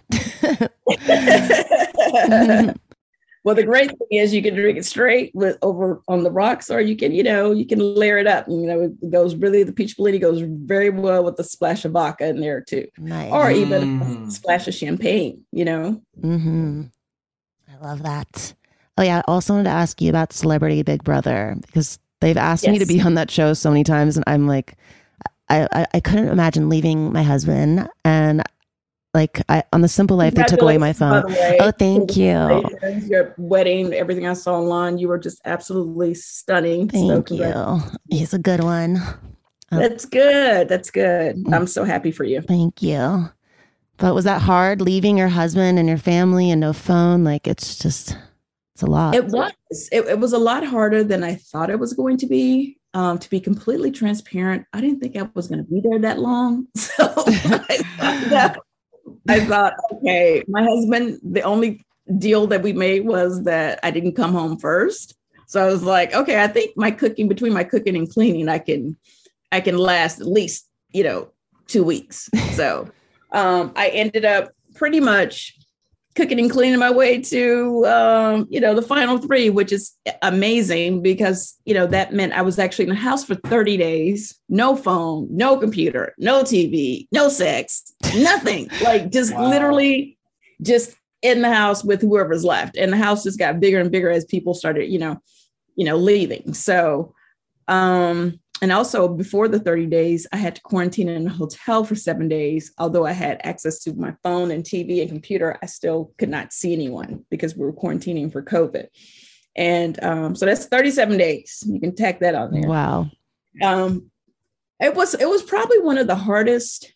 Well, the great thing is you can drink it straight with over on the rocks, or you can, you know, you can layer it up. You know, it goes really, the peach Bellini goes very well with a splash of vodka in there too. Nice. Or even Mm. a splash of champagne, you know. Mm-hmm. I love that. Oh yeah, I also wanted to ask you about Celebrity Big Brother, because they've asked me to Yes. be on that show so many times, and I'm like, I, I, I couldn't imagine leaving my husband, and like I, on The Simple Life, they took away my phone. By the way. Oh, thank you. Congratulations. Your wedding, everything I saw online, you were just absolutely stunning. So Thank congrats. you. He's a good one. That's good. That's good. I'm so happy for you. Thank you. But was that hard, leaving your husband and your family and no phone? Like, it's just, it's a lot. It was. It, it was a lot harder than I thought it was going to be. Um, to be completely transparent, I didn't think I was going to be there that long. So I, thought, I thought, okay, my husband, the only deal that we made was that I didn't come home first. So I was like, okay, I think my cooking, between my cooking and cleaning, I can, I can last at least, you know, two weeks. So um, I ended up pretty much cooking and cleaning my way to, um, you know, the final three, which is amazing because, you know, that meant I was actually in the house for thirty days, no phone, no computer, no T V, no sex, nothing, like just wow. literally just in the house with whoever's left. And the house just got bigger and bigger as people started, you know, you know, leaving. So, um, and also before the thirty days, I had to quarantine in a hotel for seven days. Although I had access to my phone and T V and computer, I still could not see anyone because we were quarantining for COVID. And um, so that's thirty-seven days. You can tack that on there. Wow. Um, it was, it was probably one of the hardest,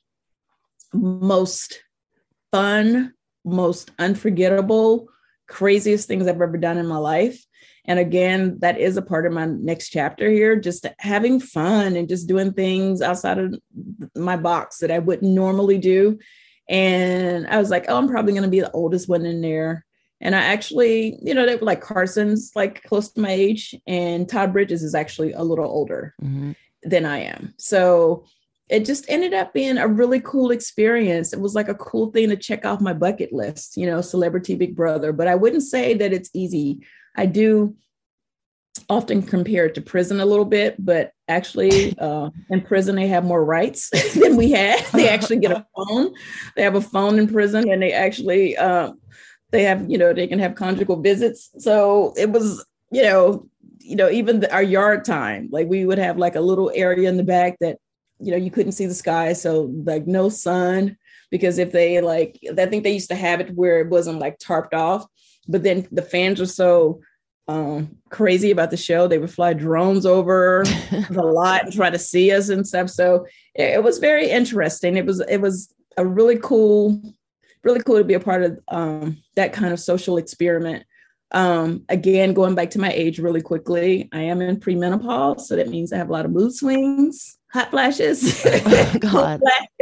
most fun, most unforgettable, craziest things I've ever done in my life. And again, that is a part of my next chapter here, just having fun and just doing things outside of my box that I wouldn't normally do. And I was like, oh, I'm probably going to be the oldest one in there. And I actually, you know, they were like Carson's like close to my age, and Todd Bridges is actually a little older mm-hmm. than I am. So it just ended up being a really cool experience. It was like a cool thing to check off my bucket list, you know, Celebrity Big Brother. But I wouldn't say that it's easy. I do often compare it to prison a little bit, but actually uh, in prison, they have more rights than we had. They actually get a phone. They have a phone in prison, and they actually, uh, they have, you know, they can have conjugal visits. So it was, you know, you know, even the, our yard time, like we would have like a little area in the back that, you know, you couldn't see the sky. So like no sun, because if they like, I think they used to have it where it wasn't like tarped off. But then the fans were so um, crazy about the show. They would fly drones over the lot and try to see us and stuff. So it, it was very interesting. It was, it was a really cool, really cool to be a part of um, that kind of social experiment. Um, again, going back to my age really quickly, I am in premenopause, so that means I have a lot of mood swings, hot flashes. Oh, God.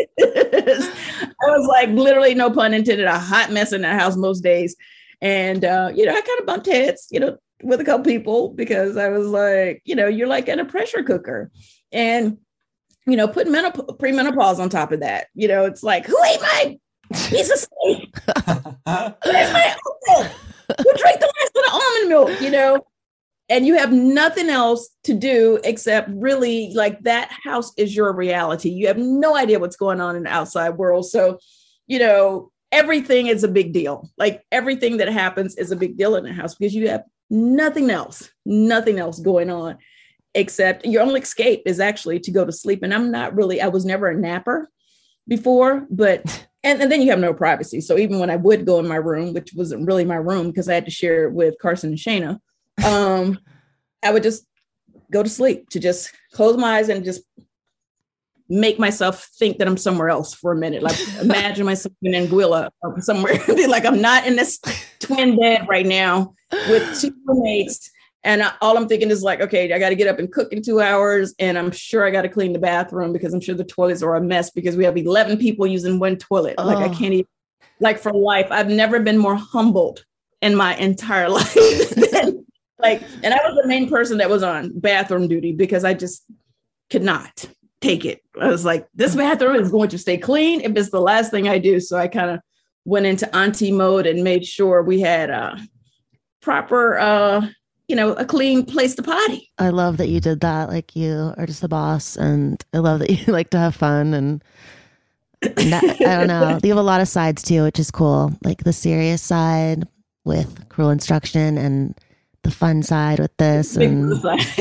I was like, literally, no pun intended, a hot mess in that house most days. And, uh, you know, I kind of bumped heads, you know, with a couple people because I was like, you know, you're like in a pressure cooker. And, you know, putting menop- premenopause on top of that, you know, it's like, who ate my piece of steak? Where's my uncle? Who drank the rest of the almond milk, you know? And you have nothing else to do except really like that house is your reality. You have no idea what's going on in the outside world. So, you know, everything is a big deal. Like everything that happens is a big deal in the house because you have nothing else, nothing else going on except your only escape is actually to go to sleep. And I'm not really, I was never a napper before, but And, and then you have no privacy. So even when I would go in my room, which wasn't really my room because I had to share it with Carson and Shayna, um, I would just go to sleep, to just close my eyes and just make myself think that I'm somewhere else for a minute. Like imagine myself in Anguilla or somewhere. Be like, I'm not in this twin bed right now with two roommates. And I, all I'm thinking is like, okay, I got to get up and cook in two hours. And I'm sure I got to clean the bathroom because I'm sure the toilets are a mess because we have eleven people using one toilet. Oh. Like I can't even, like for life, I've never been more humbled in my entire life. Like, and I was the main person that was on bathroom duty because I just could not take it. I was like, this bathroom is going to stay clean if it's the last thing I do. So I kind of went into auntie mode and made sure we had a proper, uh, you know, a clean place to potty. I love that you did that. Like you are just the boss. And I love that you like to have fun. And that, I don't know, you have a lot of sides too, which is cool. Like the serious side with Cruel Instruction and the fun side with this. And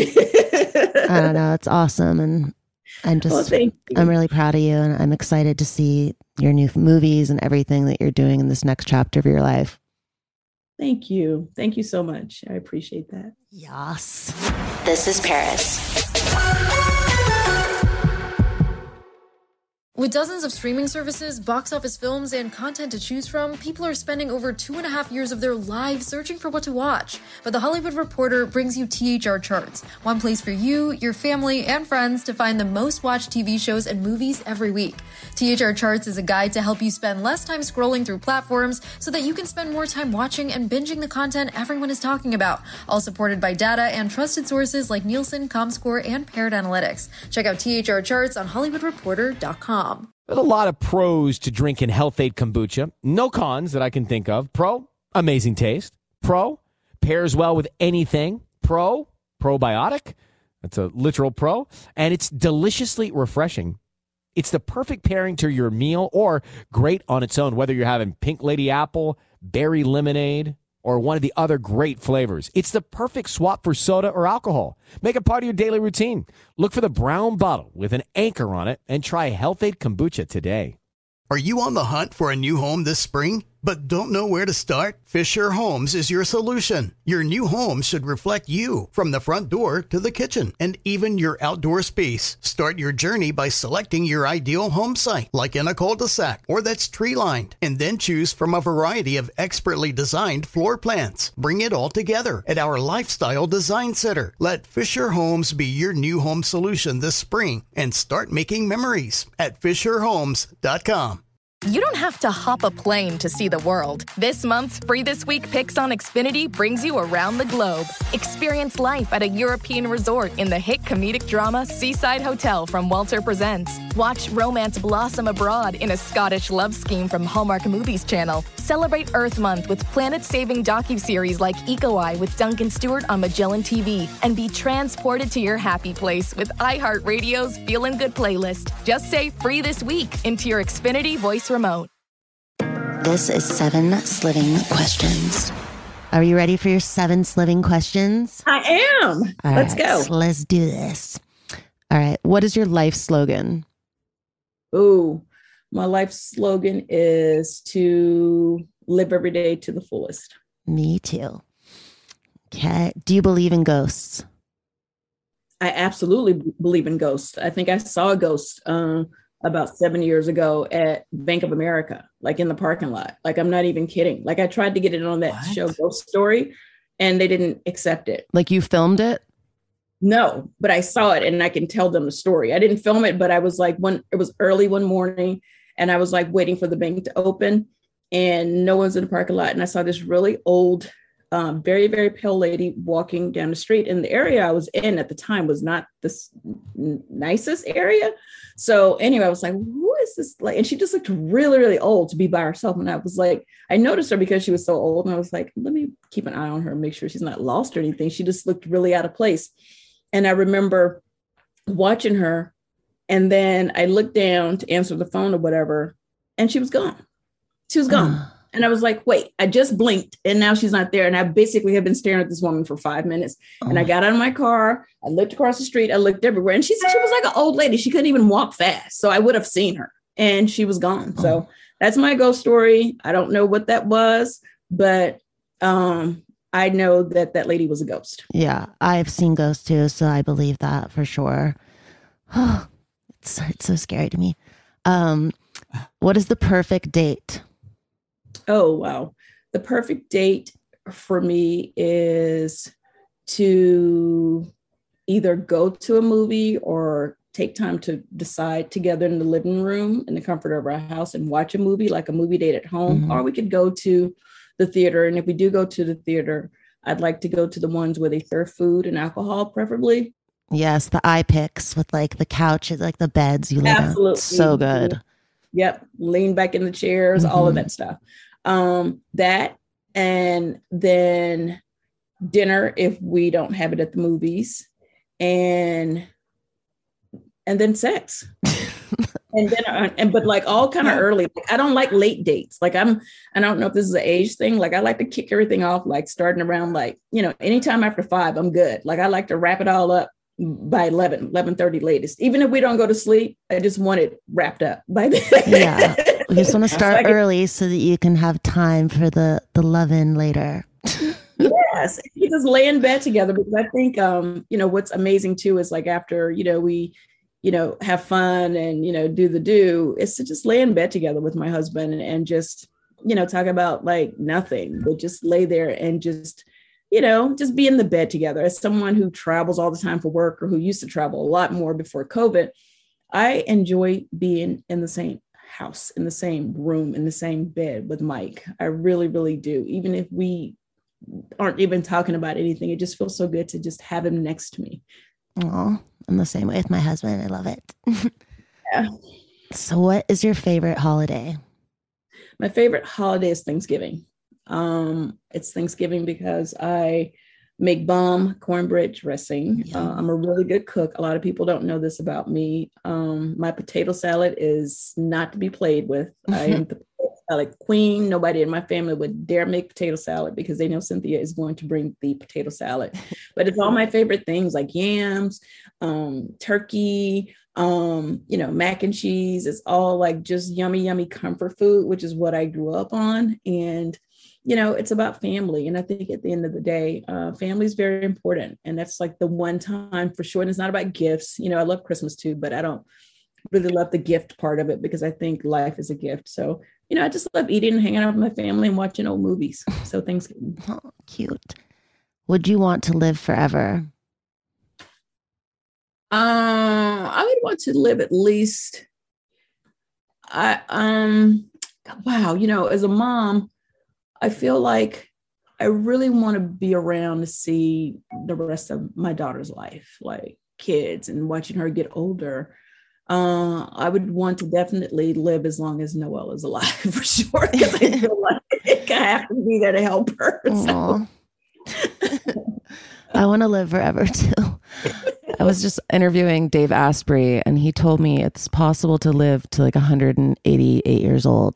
I don't know, it's awesome. And I'm just, well, I'm really proud of you. And I'm excited to see your new movies and everything that you're doing in this next chapter of your life. Thank you. Thank you so much. I appreciate that. Yes. This is Paris. With dozens of streaming services, box office films, and content to choose from, people are spending over two and a half years of their lives searching for what to watch. But The Hollywood Reporter brings you T H R Charts, one place for you, your family, and friends to find the most watched T V shows and movies every week. T H R Charts is a guide to help you spend less time scrolling through platforms so that you can spend more time watching and binging the content everyone is talking about, all supported by data and trusted sources like Nielsen, ComScore, and Parrot Analytics. Check out T H R Charts on Hollywood Reporter dot com. There's a lot of pros to drinking Health Aid Kombucha. No cons that I can think of. Pro, amazing taste. Pro, pairs well with anything. Pro, probiotic. That's a literal pro. And it's deliciously refreshing. It's the perfect pairing to your meal or great on its own, whether you're having Pink Lady Apple, berry lemonade, or one of the other great flavors. It's the perfect swap for soda or alcohol. Make it part of your daily routine. Look for the brown bottle with an anchor on it and try Health Aid Kombucha today. Are you on the hunt for a new home this spring, but don't know where to start? Fisher Homes is your solution. Your new home should reflect you, from the front door to the kitchen and even your outdoor space. Start your journey by selecting your ideal home site, like in a cul-de-sac or that's tree-lined, and then choose from a variety of expertly designed floor plans. Bring it all together at our Lifestyle Design Center. Let Fisher Homes be your new home solution this spring and start making memories at fisher homes dot com. You don't have to hop a plane to see the world. This month's Free This Week Picks on Xfinity brings you around the globe. Experience life at a European resort in the hit comedic drama Seaside Hotel from Walter Presents. Watch romance blossom abroad in a Scottish love scheme from Hallmark Movies Channel. Celebrate Earth Month with planet-saving docuseries like Eco Eye with Duncan Stewart on Magellan T V. And be transported to your happy place with iHeartRadio's Feelin' Good playlist. Just say Free This Week into your Xfinity voice remote. This is Seven Sliving Questions. Are you ready for your seven sliving questions? I am. All Let's right, go. so let's do this. All right. What is your life slogan? Ooh, my life slogan is to live every day to the fullest. Me too. Okay. Do you believe in ghosts? I absolutely b- believe in ghosts. I think I saw a ghost uh, about seven years ago at Bank of America, like in the parking lot. Like, I'm not even kidding. Like, I tried to get it on that what? show Ghost Story, and they didn't accept it. Like, you filmed it? No, but I saw it and I can tell them the story. I didn't film it, but I was like, one, it was early one morning and I was like waiting for the bank to open and no one's in the parking lot. And I saw this really old, um, very, very pale lady walking down the street. And the area I was in at the time was not the n- nicest area. So anyway, I was like, who is this? Like, and she just looked really, really old to be by herself. And I was like, I noticed her because she was so old. And I was like, let me keep an eye on her and make sure she's not lost or anything. She just looked really out of place. And I remember watching her, and then I looked down to answer the phone or whatever, and she was gone. She was gone. Uh, and I was like, wait, I just blinked, and now she's not there. And I basically have been staring at this woman for five minutes. Oh. And I got out of my car. I looked across the street. I looked everywhere. And she, she was like an old lady. She couldn't even walk fast. So I would have seen her. And she was gone. Oh. So that's my ghost story. I don't know what that was, but um, I know that that lady was a ghost. Yeah, I've seen ghosts too, so I believe that for sure. Oh, it's it's so scary to me. Um, what is the perfect date? Oh, wow. The perfect date for me is to either go to a movie or take time to decide together in the living room in the comfort of our house and watch a movie, like a movie date at home, mm-hmm. or we could go to the theater. And if we do go to the theater, I'd like to go to the ones where they serve food and alcohol, preferably. Yes, the iPics with like the couches, like the beds you lay Absolutely. down. So good. Yep. Lean back in the chairs, mm-hmm. all of that stuff. Um, that, and then dinner if we don't have it at the movies, and and then sex. And then, uh, and but like all kind of early. Like, I don't like late dates. Like I'm, I don't know if this is an age thing. Like I like to kick everything off, like starting around like, you know, anytime after five, I'm good. Like I like to wrap it all up by eleven, eleven thirty latest. Even if we don't go to sleep, I just want it wrapped up by then. Yeah. You just want to start early so that you can have time for the, the love-in later. Yes. You just lay in bed together, because I think, um, you know, what's amazing too is like after, you know, we, you know, have fun and, you know, do the do, is to just lay in bed together with my husband and just, you know, talk about like nothing, but just lay there and just, you know, just be in the bed together. As someone who travels all the time for work, or who used to travel a lot more before COVID, I enjoy being in the same house, in the same room, in the same bed with Mike. I really, really do. Even if we aren't even talking about anything, it just feels so good to just have him next to me. Oh, I'm the same way with my husband. I love it. Yeah. So what is your favorite holiday? My favorite holiday is Thanksgiving. Um, it's Thanksgiving because I make bomb cornbread dressing. Yeah. Uh, I'm a really good cook. A lot of people don't know this about me. Um, my potato salad is not to be played with. I am the potato salad queen. Nobody in my family would dare make potato salad because they know Cynthia is going to bring the potato salad. But it's all my favorite things like yams, um, turkey, um, you know, mac and cheese. It's all like just yummy, yummy comfort food, which is what I grew up on. And you know, it's about family. And I think at the end of the day, uh, family is very important. And that's like the one time for sure. And it's not about gifts. You know, I love Christmas too, but I don't really love the gift part of it because I think life is a gift. So, you know, I just love eating and hanging out with my family and watching old movies. So Thanksgiving. Oh, cute. Would you want to live forever? Um, I would want to live at least, I, um, wow, you know, as a mom, I feel like I really want to be around to see the rest of my daughter's life, like kids and watching her get older. Uh, I would want to definitely live as long as Noelle is alive for sure, because I feel like I have to be there to help her. So. I want to live forever too. I was just interviewing Dave Asprey, and he told me it's possible to live to like one hundred eighty-eight years old.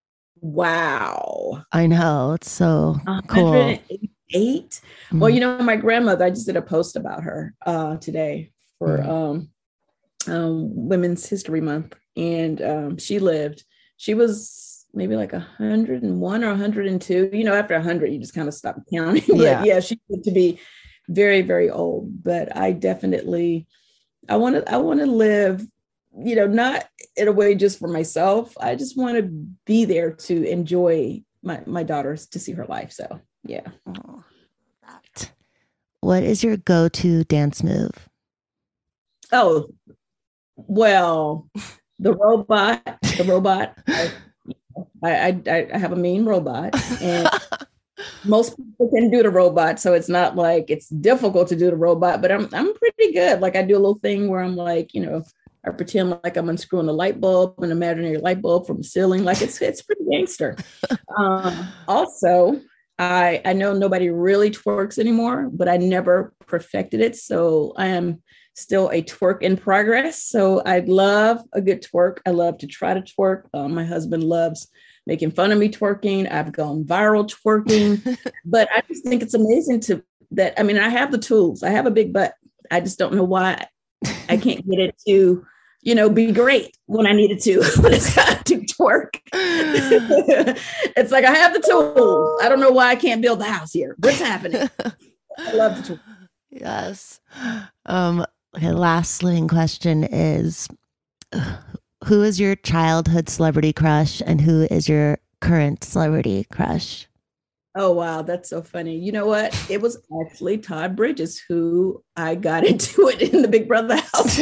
Wow. I know. It's so cool. one hundred eighty-eight Mm-hmm. Well, you know, my grandmother, I just did a post about her uh, today for mm-hmm. um, um, Women's History Month. And um, she lived, she was maybe like one hundred one or one hundred two. You know, after one hundred, you just kind of stop counting. But yeah, yeah she lived to be very, very old. But I definitely, I want to, I want to live, you know, not it away just for myself. I just want to be there to enjoy my, my daughters, to see her life. So yeah. Oh, that. What is your go-to dance move? Oh, well, the robot, the robot. I, I, I, I have a mean robot, and most people can do the robot, so it's not like it's difficult to do the robot. But I'm I'm pretty good. Like I do a little thing where I'm like, you know, I pretend like I'm unscrewing a light bulb, an imaginary light bulb from the ceiling. Like it's it's pretty gangster. Um, also, I I know nobody really twerks anymore, but I never perfected it, so I am still a twerk in progress. So I love a good twerk. I love to try to twerk. Um, my husband loves making fun of me twerking. I've gone viral twerking, but I just think it's amazing to that. I mean, I have the tools. I have a big butt. I just don't know why I can't get it to, you know, be great when I needed to, when it's time to twerk. It's like, I have the tools. I don't know why I can't build the house here. What's happening? I love the twerk. Yes. Um, okay, last living question is, who is your childhood celebrity crush and who is your current celebrity crush? Oh, wow. That's so funny. You know what? It was actually Todd Bridges who I got into it in the Big Brother house.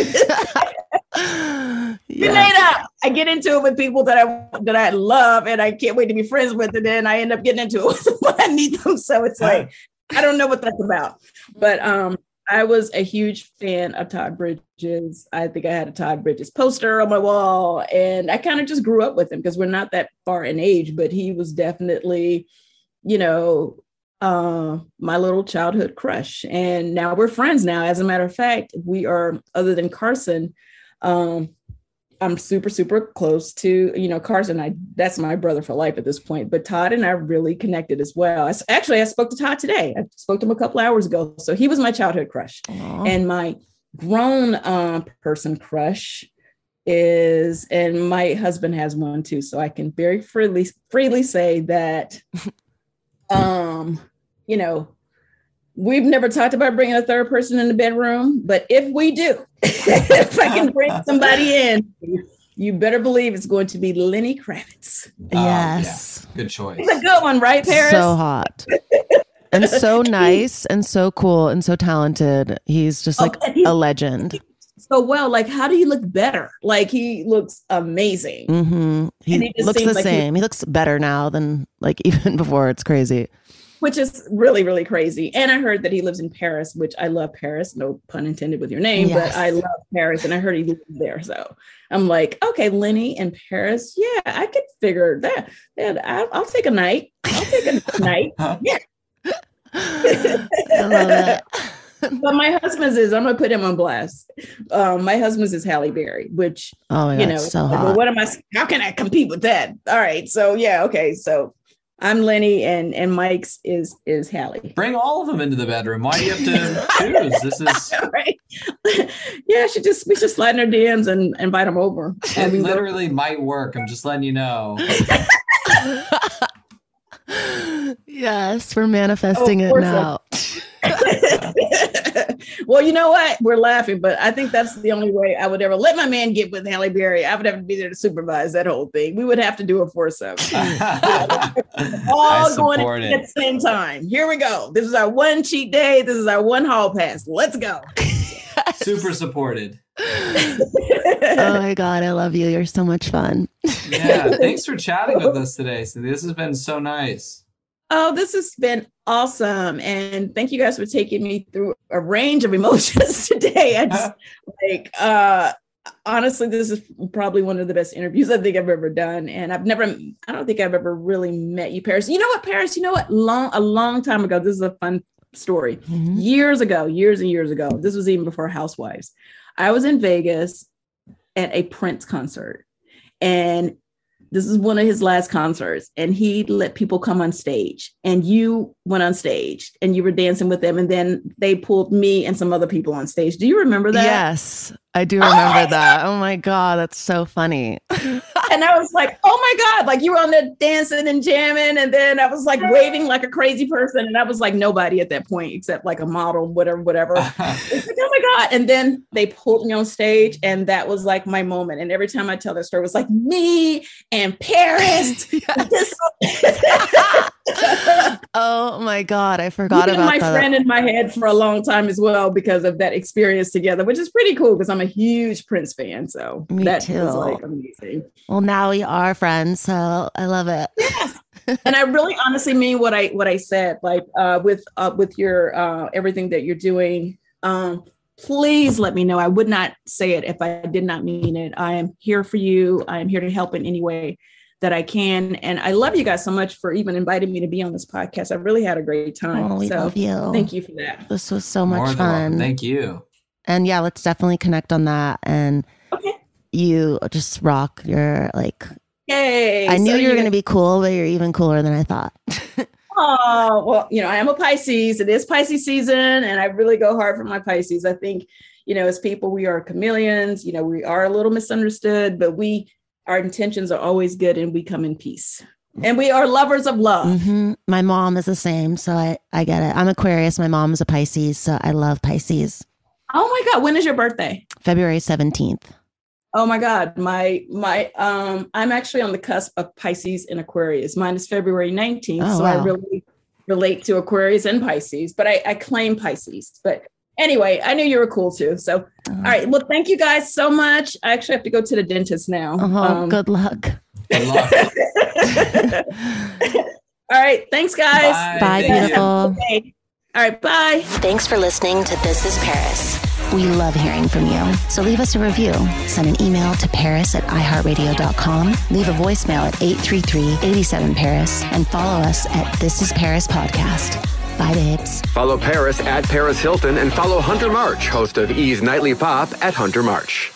Yes. I get into it with people that I that I love and I can't wait to be friends with, and then I end up getting into it when I meet them. So it's like, I don't know what that's about. But um, I was a huge fan of Todd Bridges. I think I had a Todd Bridges poster on my wall, and I kind of just grew up with him because we're not that far in age, but he was definitely, you know, uh, my little childhood crush. And now we're friends now. As a matter of fact, we are, other than Carson, um, I'm super, super close to, you know, Carson. I that's my brother for life at this point, but Todd and I really connected as well. I, actually, I spoke to Todd today. I spoke to him a couple hours ago. So he was my childhood crush. Aww. And my grown uh, person crush is, and my husband has one too. So I can very freely, freely say that, um, you know, we've never talked about bringing a third person in the bedroom, but if we do, if I can bring somebody in, you better believe it's going to be Lenny Kravitz. Yes. Oh, yeah. Good choice. It's a good one, right, Paris? So hot. And so nice and so cool and so talented. He's just like oh, a legend. So well, like, how do you look better? Like, he looks amazing. Mm-hmm. He, he looks the like same. He, he looks better now than like even before. It's crazy. Which is really, really crazy. And I heard that he lives in Paris, which I love Paris. No pun intended with your name, yes. But I love Paris. And I heard he lives there. So I'm like, okay, Lenny in Paris. Yeah, I could figure that. Yeah, I'll, I'll take a night. I'll take a night. Yeah. I love it. But my husband's is, I'm going to put him on blast. Um, my husband's is Halle Berry, which, oh my God, you know, so like, hot. Well, what am I, how can I compete with that? All right. So yeah. Okay. So I'm Lenny and, and Mike's is, is Halle. Bring all of them into the bedroom. Why do you have to choose? This is right. Yeah. She just, we should slide in her D Ms and invite them over. It I mean, literally might work. I'm just letting you know. Yes. We're manifesting oh, it now. Well, you know what? We're laughing, but I think that's the only way I would ever let my man get with Halle Berry. I would have to be there to supervise that whole thing. We would have to do a foursome. All going in at the same time. Here we go. This is our one cheat day. This is our one hall pass. Let's go. Yes. Super supported. Oh my God, I love you. You're so much fun. Yeah, thanks for chatting with us today. So this has been so nice. Oh, this has been awesome. And thank you guys for taking me through a range of emotions today. I just like, uh, honestly, this is probably one of the best interviews I think I've ever done. And I've never, I don't think I've ever really met you, Paris. You know what, Paris, you know what, long, a long time ago, this is a fun story. Mm-hmm. Years ago, years and years ago, this was even before Housewives. I was in Vegas at a Prince concert, and this is one of his last concerts, and he let people come on stage, and you went on stage and you were dancing with them. And then they pulled me and some other people on stage. Do you remember that? Yes, I do remember oh that. God. Oh my God, that's so funny. And I was like, oh my God, like you were on there dancing and jamming. And then I was like waving like a crazy person. And I was like nobody at that point, except like a model, whatever, whatever. It's like, oh my God. And then they pulled me on stage and that was like my moment. And every time I tell that story, it was like me and Paris. Oh my God. I forgot You've been about my that. friend in my head for a long time as well because of that experience together, which is pretty cool because I'm a huge Prince fan. So Me that too. was like amazing. Well, now we are friends, so I love it. Yes. And I really honestly mean what I what I said, like uh, with uh, with your uh, everything that you're doing. Um, please let me know. I would not say it if I did not mean it. I am here for you. I am here to help in any way that I can. And I love you guys so much for even inviting me to be on this podcast. I really had a great time. Oh, we so love you. Thank you for that. This was so much More than welcome. fun. Thank you. And yeah, let's definitely connect on that. And Okay. you just rock. You're like, Yay. I knew So you were going to be cool, but you're even cooler than I thought. Oh, well, you know, I am a Pisces. It is Pisces season, and I really go hard for my Pisces. I think, you know, as people, we are chameleons. You know, we are a little misunderstood, but we, our intentions are always good, and we come in peace. And we are lovers of love. Mm-hmm. My mom is the same, so I, I get it. I'm Aquarius. My mom is a Pisces, so I love Pisces. Oh my God, when is your birthday? February seventeenth. Oh my God, my my um, I'm actually on the cusp of Pisces and Aquarius. Mine is February nineteenth, Oh, so wow. I really relate to Aquarius and Pisces, but I, I claim Pisces. But anyway, I knew you were cool too. So, Uh-huh. all right, well, thank you guys so much. I actually have to go to the dentist now. Oh, Um, good luck. Good luck. all right, thanks, guys. Bye. Bye, Thank you. beautiful. Okay. All right, bye. Thanks for listening to This is Paris. We love hearing from you. So leave us a review. Send an email to paris at i heart radio dot com. Leave a voicemail at eight three three, eight seven, Paris. And follow us at This is Paris Podcast. Bye, babes. Follow Paris at Paris Hilton and follow Hunter March, host of E's Nightly Pop, at Hunter March.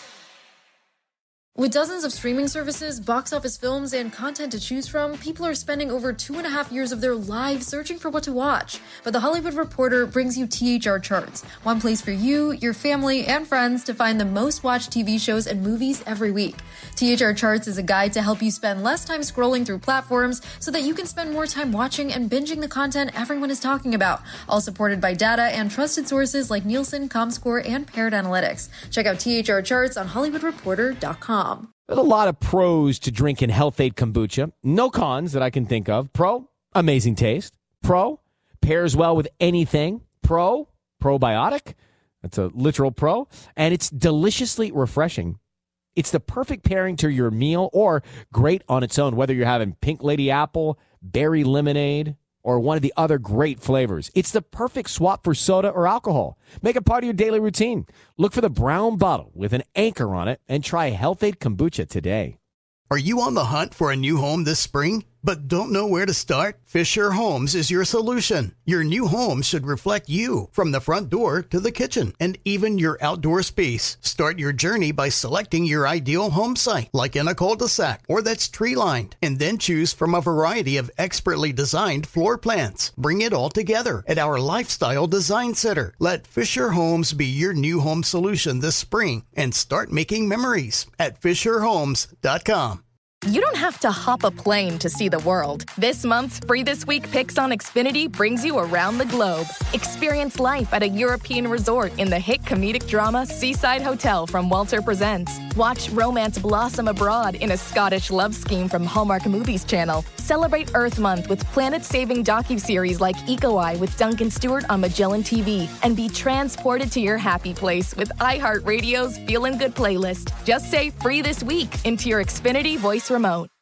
With dozens of streaming services, box office films, and content to choose from, people are spending over two and a half years of their lives searching for what to watch. But The Hollywood Reporter brings you T H R Charts, one place for you, your family, and friends to find the most watched T V shows and movies every week. T H R Charts is a guide to help you spend less time scrolling through platforms so that you can spend more time watching and binging the content everyone is talking about, all supported by data and trusted sources like Nielsen, ComScore, and Paired Analytics. Check out T H R Charts on hollywood reporter dot com. There's a lot of pros to drinking Health Aid kombucha. No cons that I can think of. Pro, amazing taste. Pro, pairs well with anything. Pro, probiotic. That's a literal pro. And it's deliciously refreshing. It's the perfect pairing to your meal or great on its own, whether you're having pink lady apple, berry lemonade, or one of the other great flavors. It's the perfect swap for soda or alcohol. Make it part of your daily routine. Look for the brown bottle with an anchor on it and try Health Aid Kombucha today. Are you on the hunt for a new home this spring, but don't know where to start? Fisher Homes is your solution. Your new home should reflect you, from the front door to the kitchen and even your outdoor space. Start your journey by selecting your ideal home site, like in a cul-de-sac or that's tree-lined, and then choose from a variety of expertly designed floor plans. Bring it all together at our Lifestyle Design Center. Let Fisher Homes be your new home solution this spring and start making memories at fisher homes dot com. You don't have to hop a plane to see the world. This month's Free This Week Picks on Xfinity brings you around the globe. Experience life at a European resort in the hit comedic drama Seaside Hotel from Walter Presents. Watch romance blossom abroad in a Scottish love scheme from Hallmark Movies Channel. Celebrate Earth Month with planet-saving docuseries like Eco Eye with Duncan Stewart on Magellan T V. And be transported to your happy place with iHeartRadio's Feelin' Good playlist. Just say Free This Week into your Xfinity voice remote.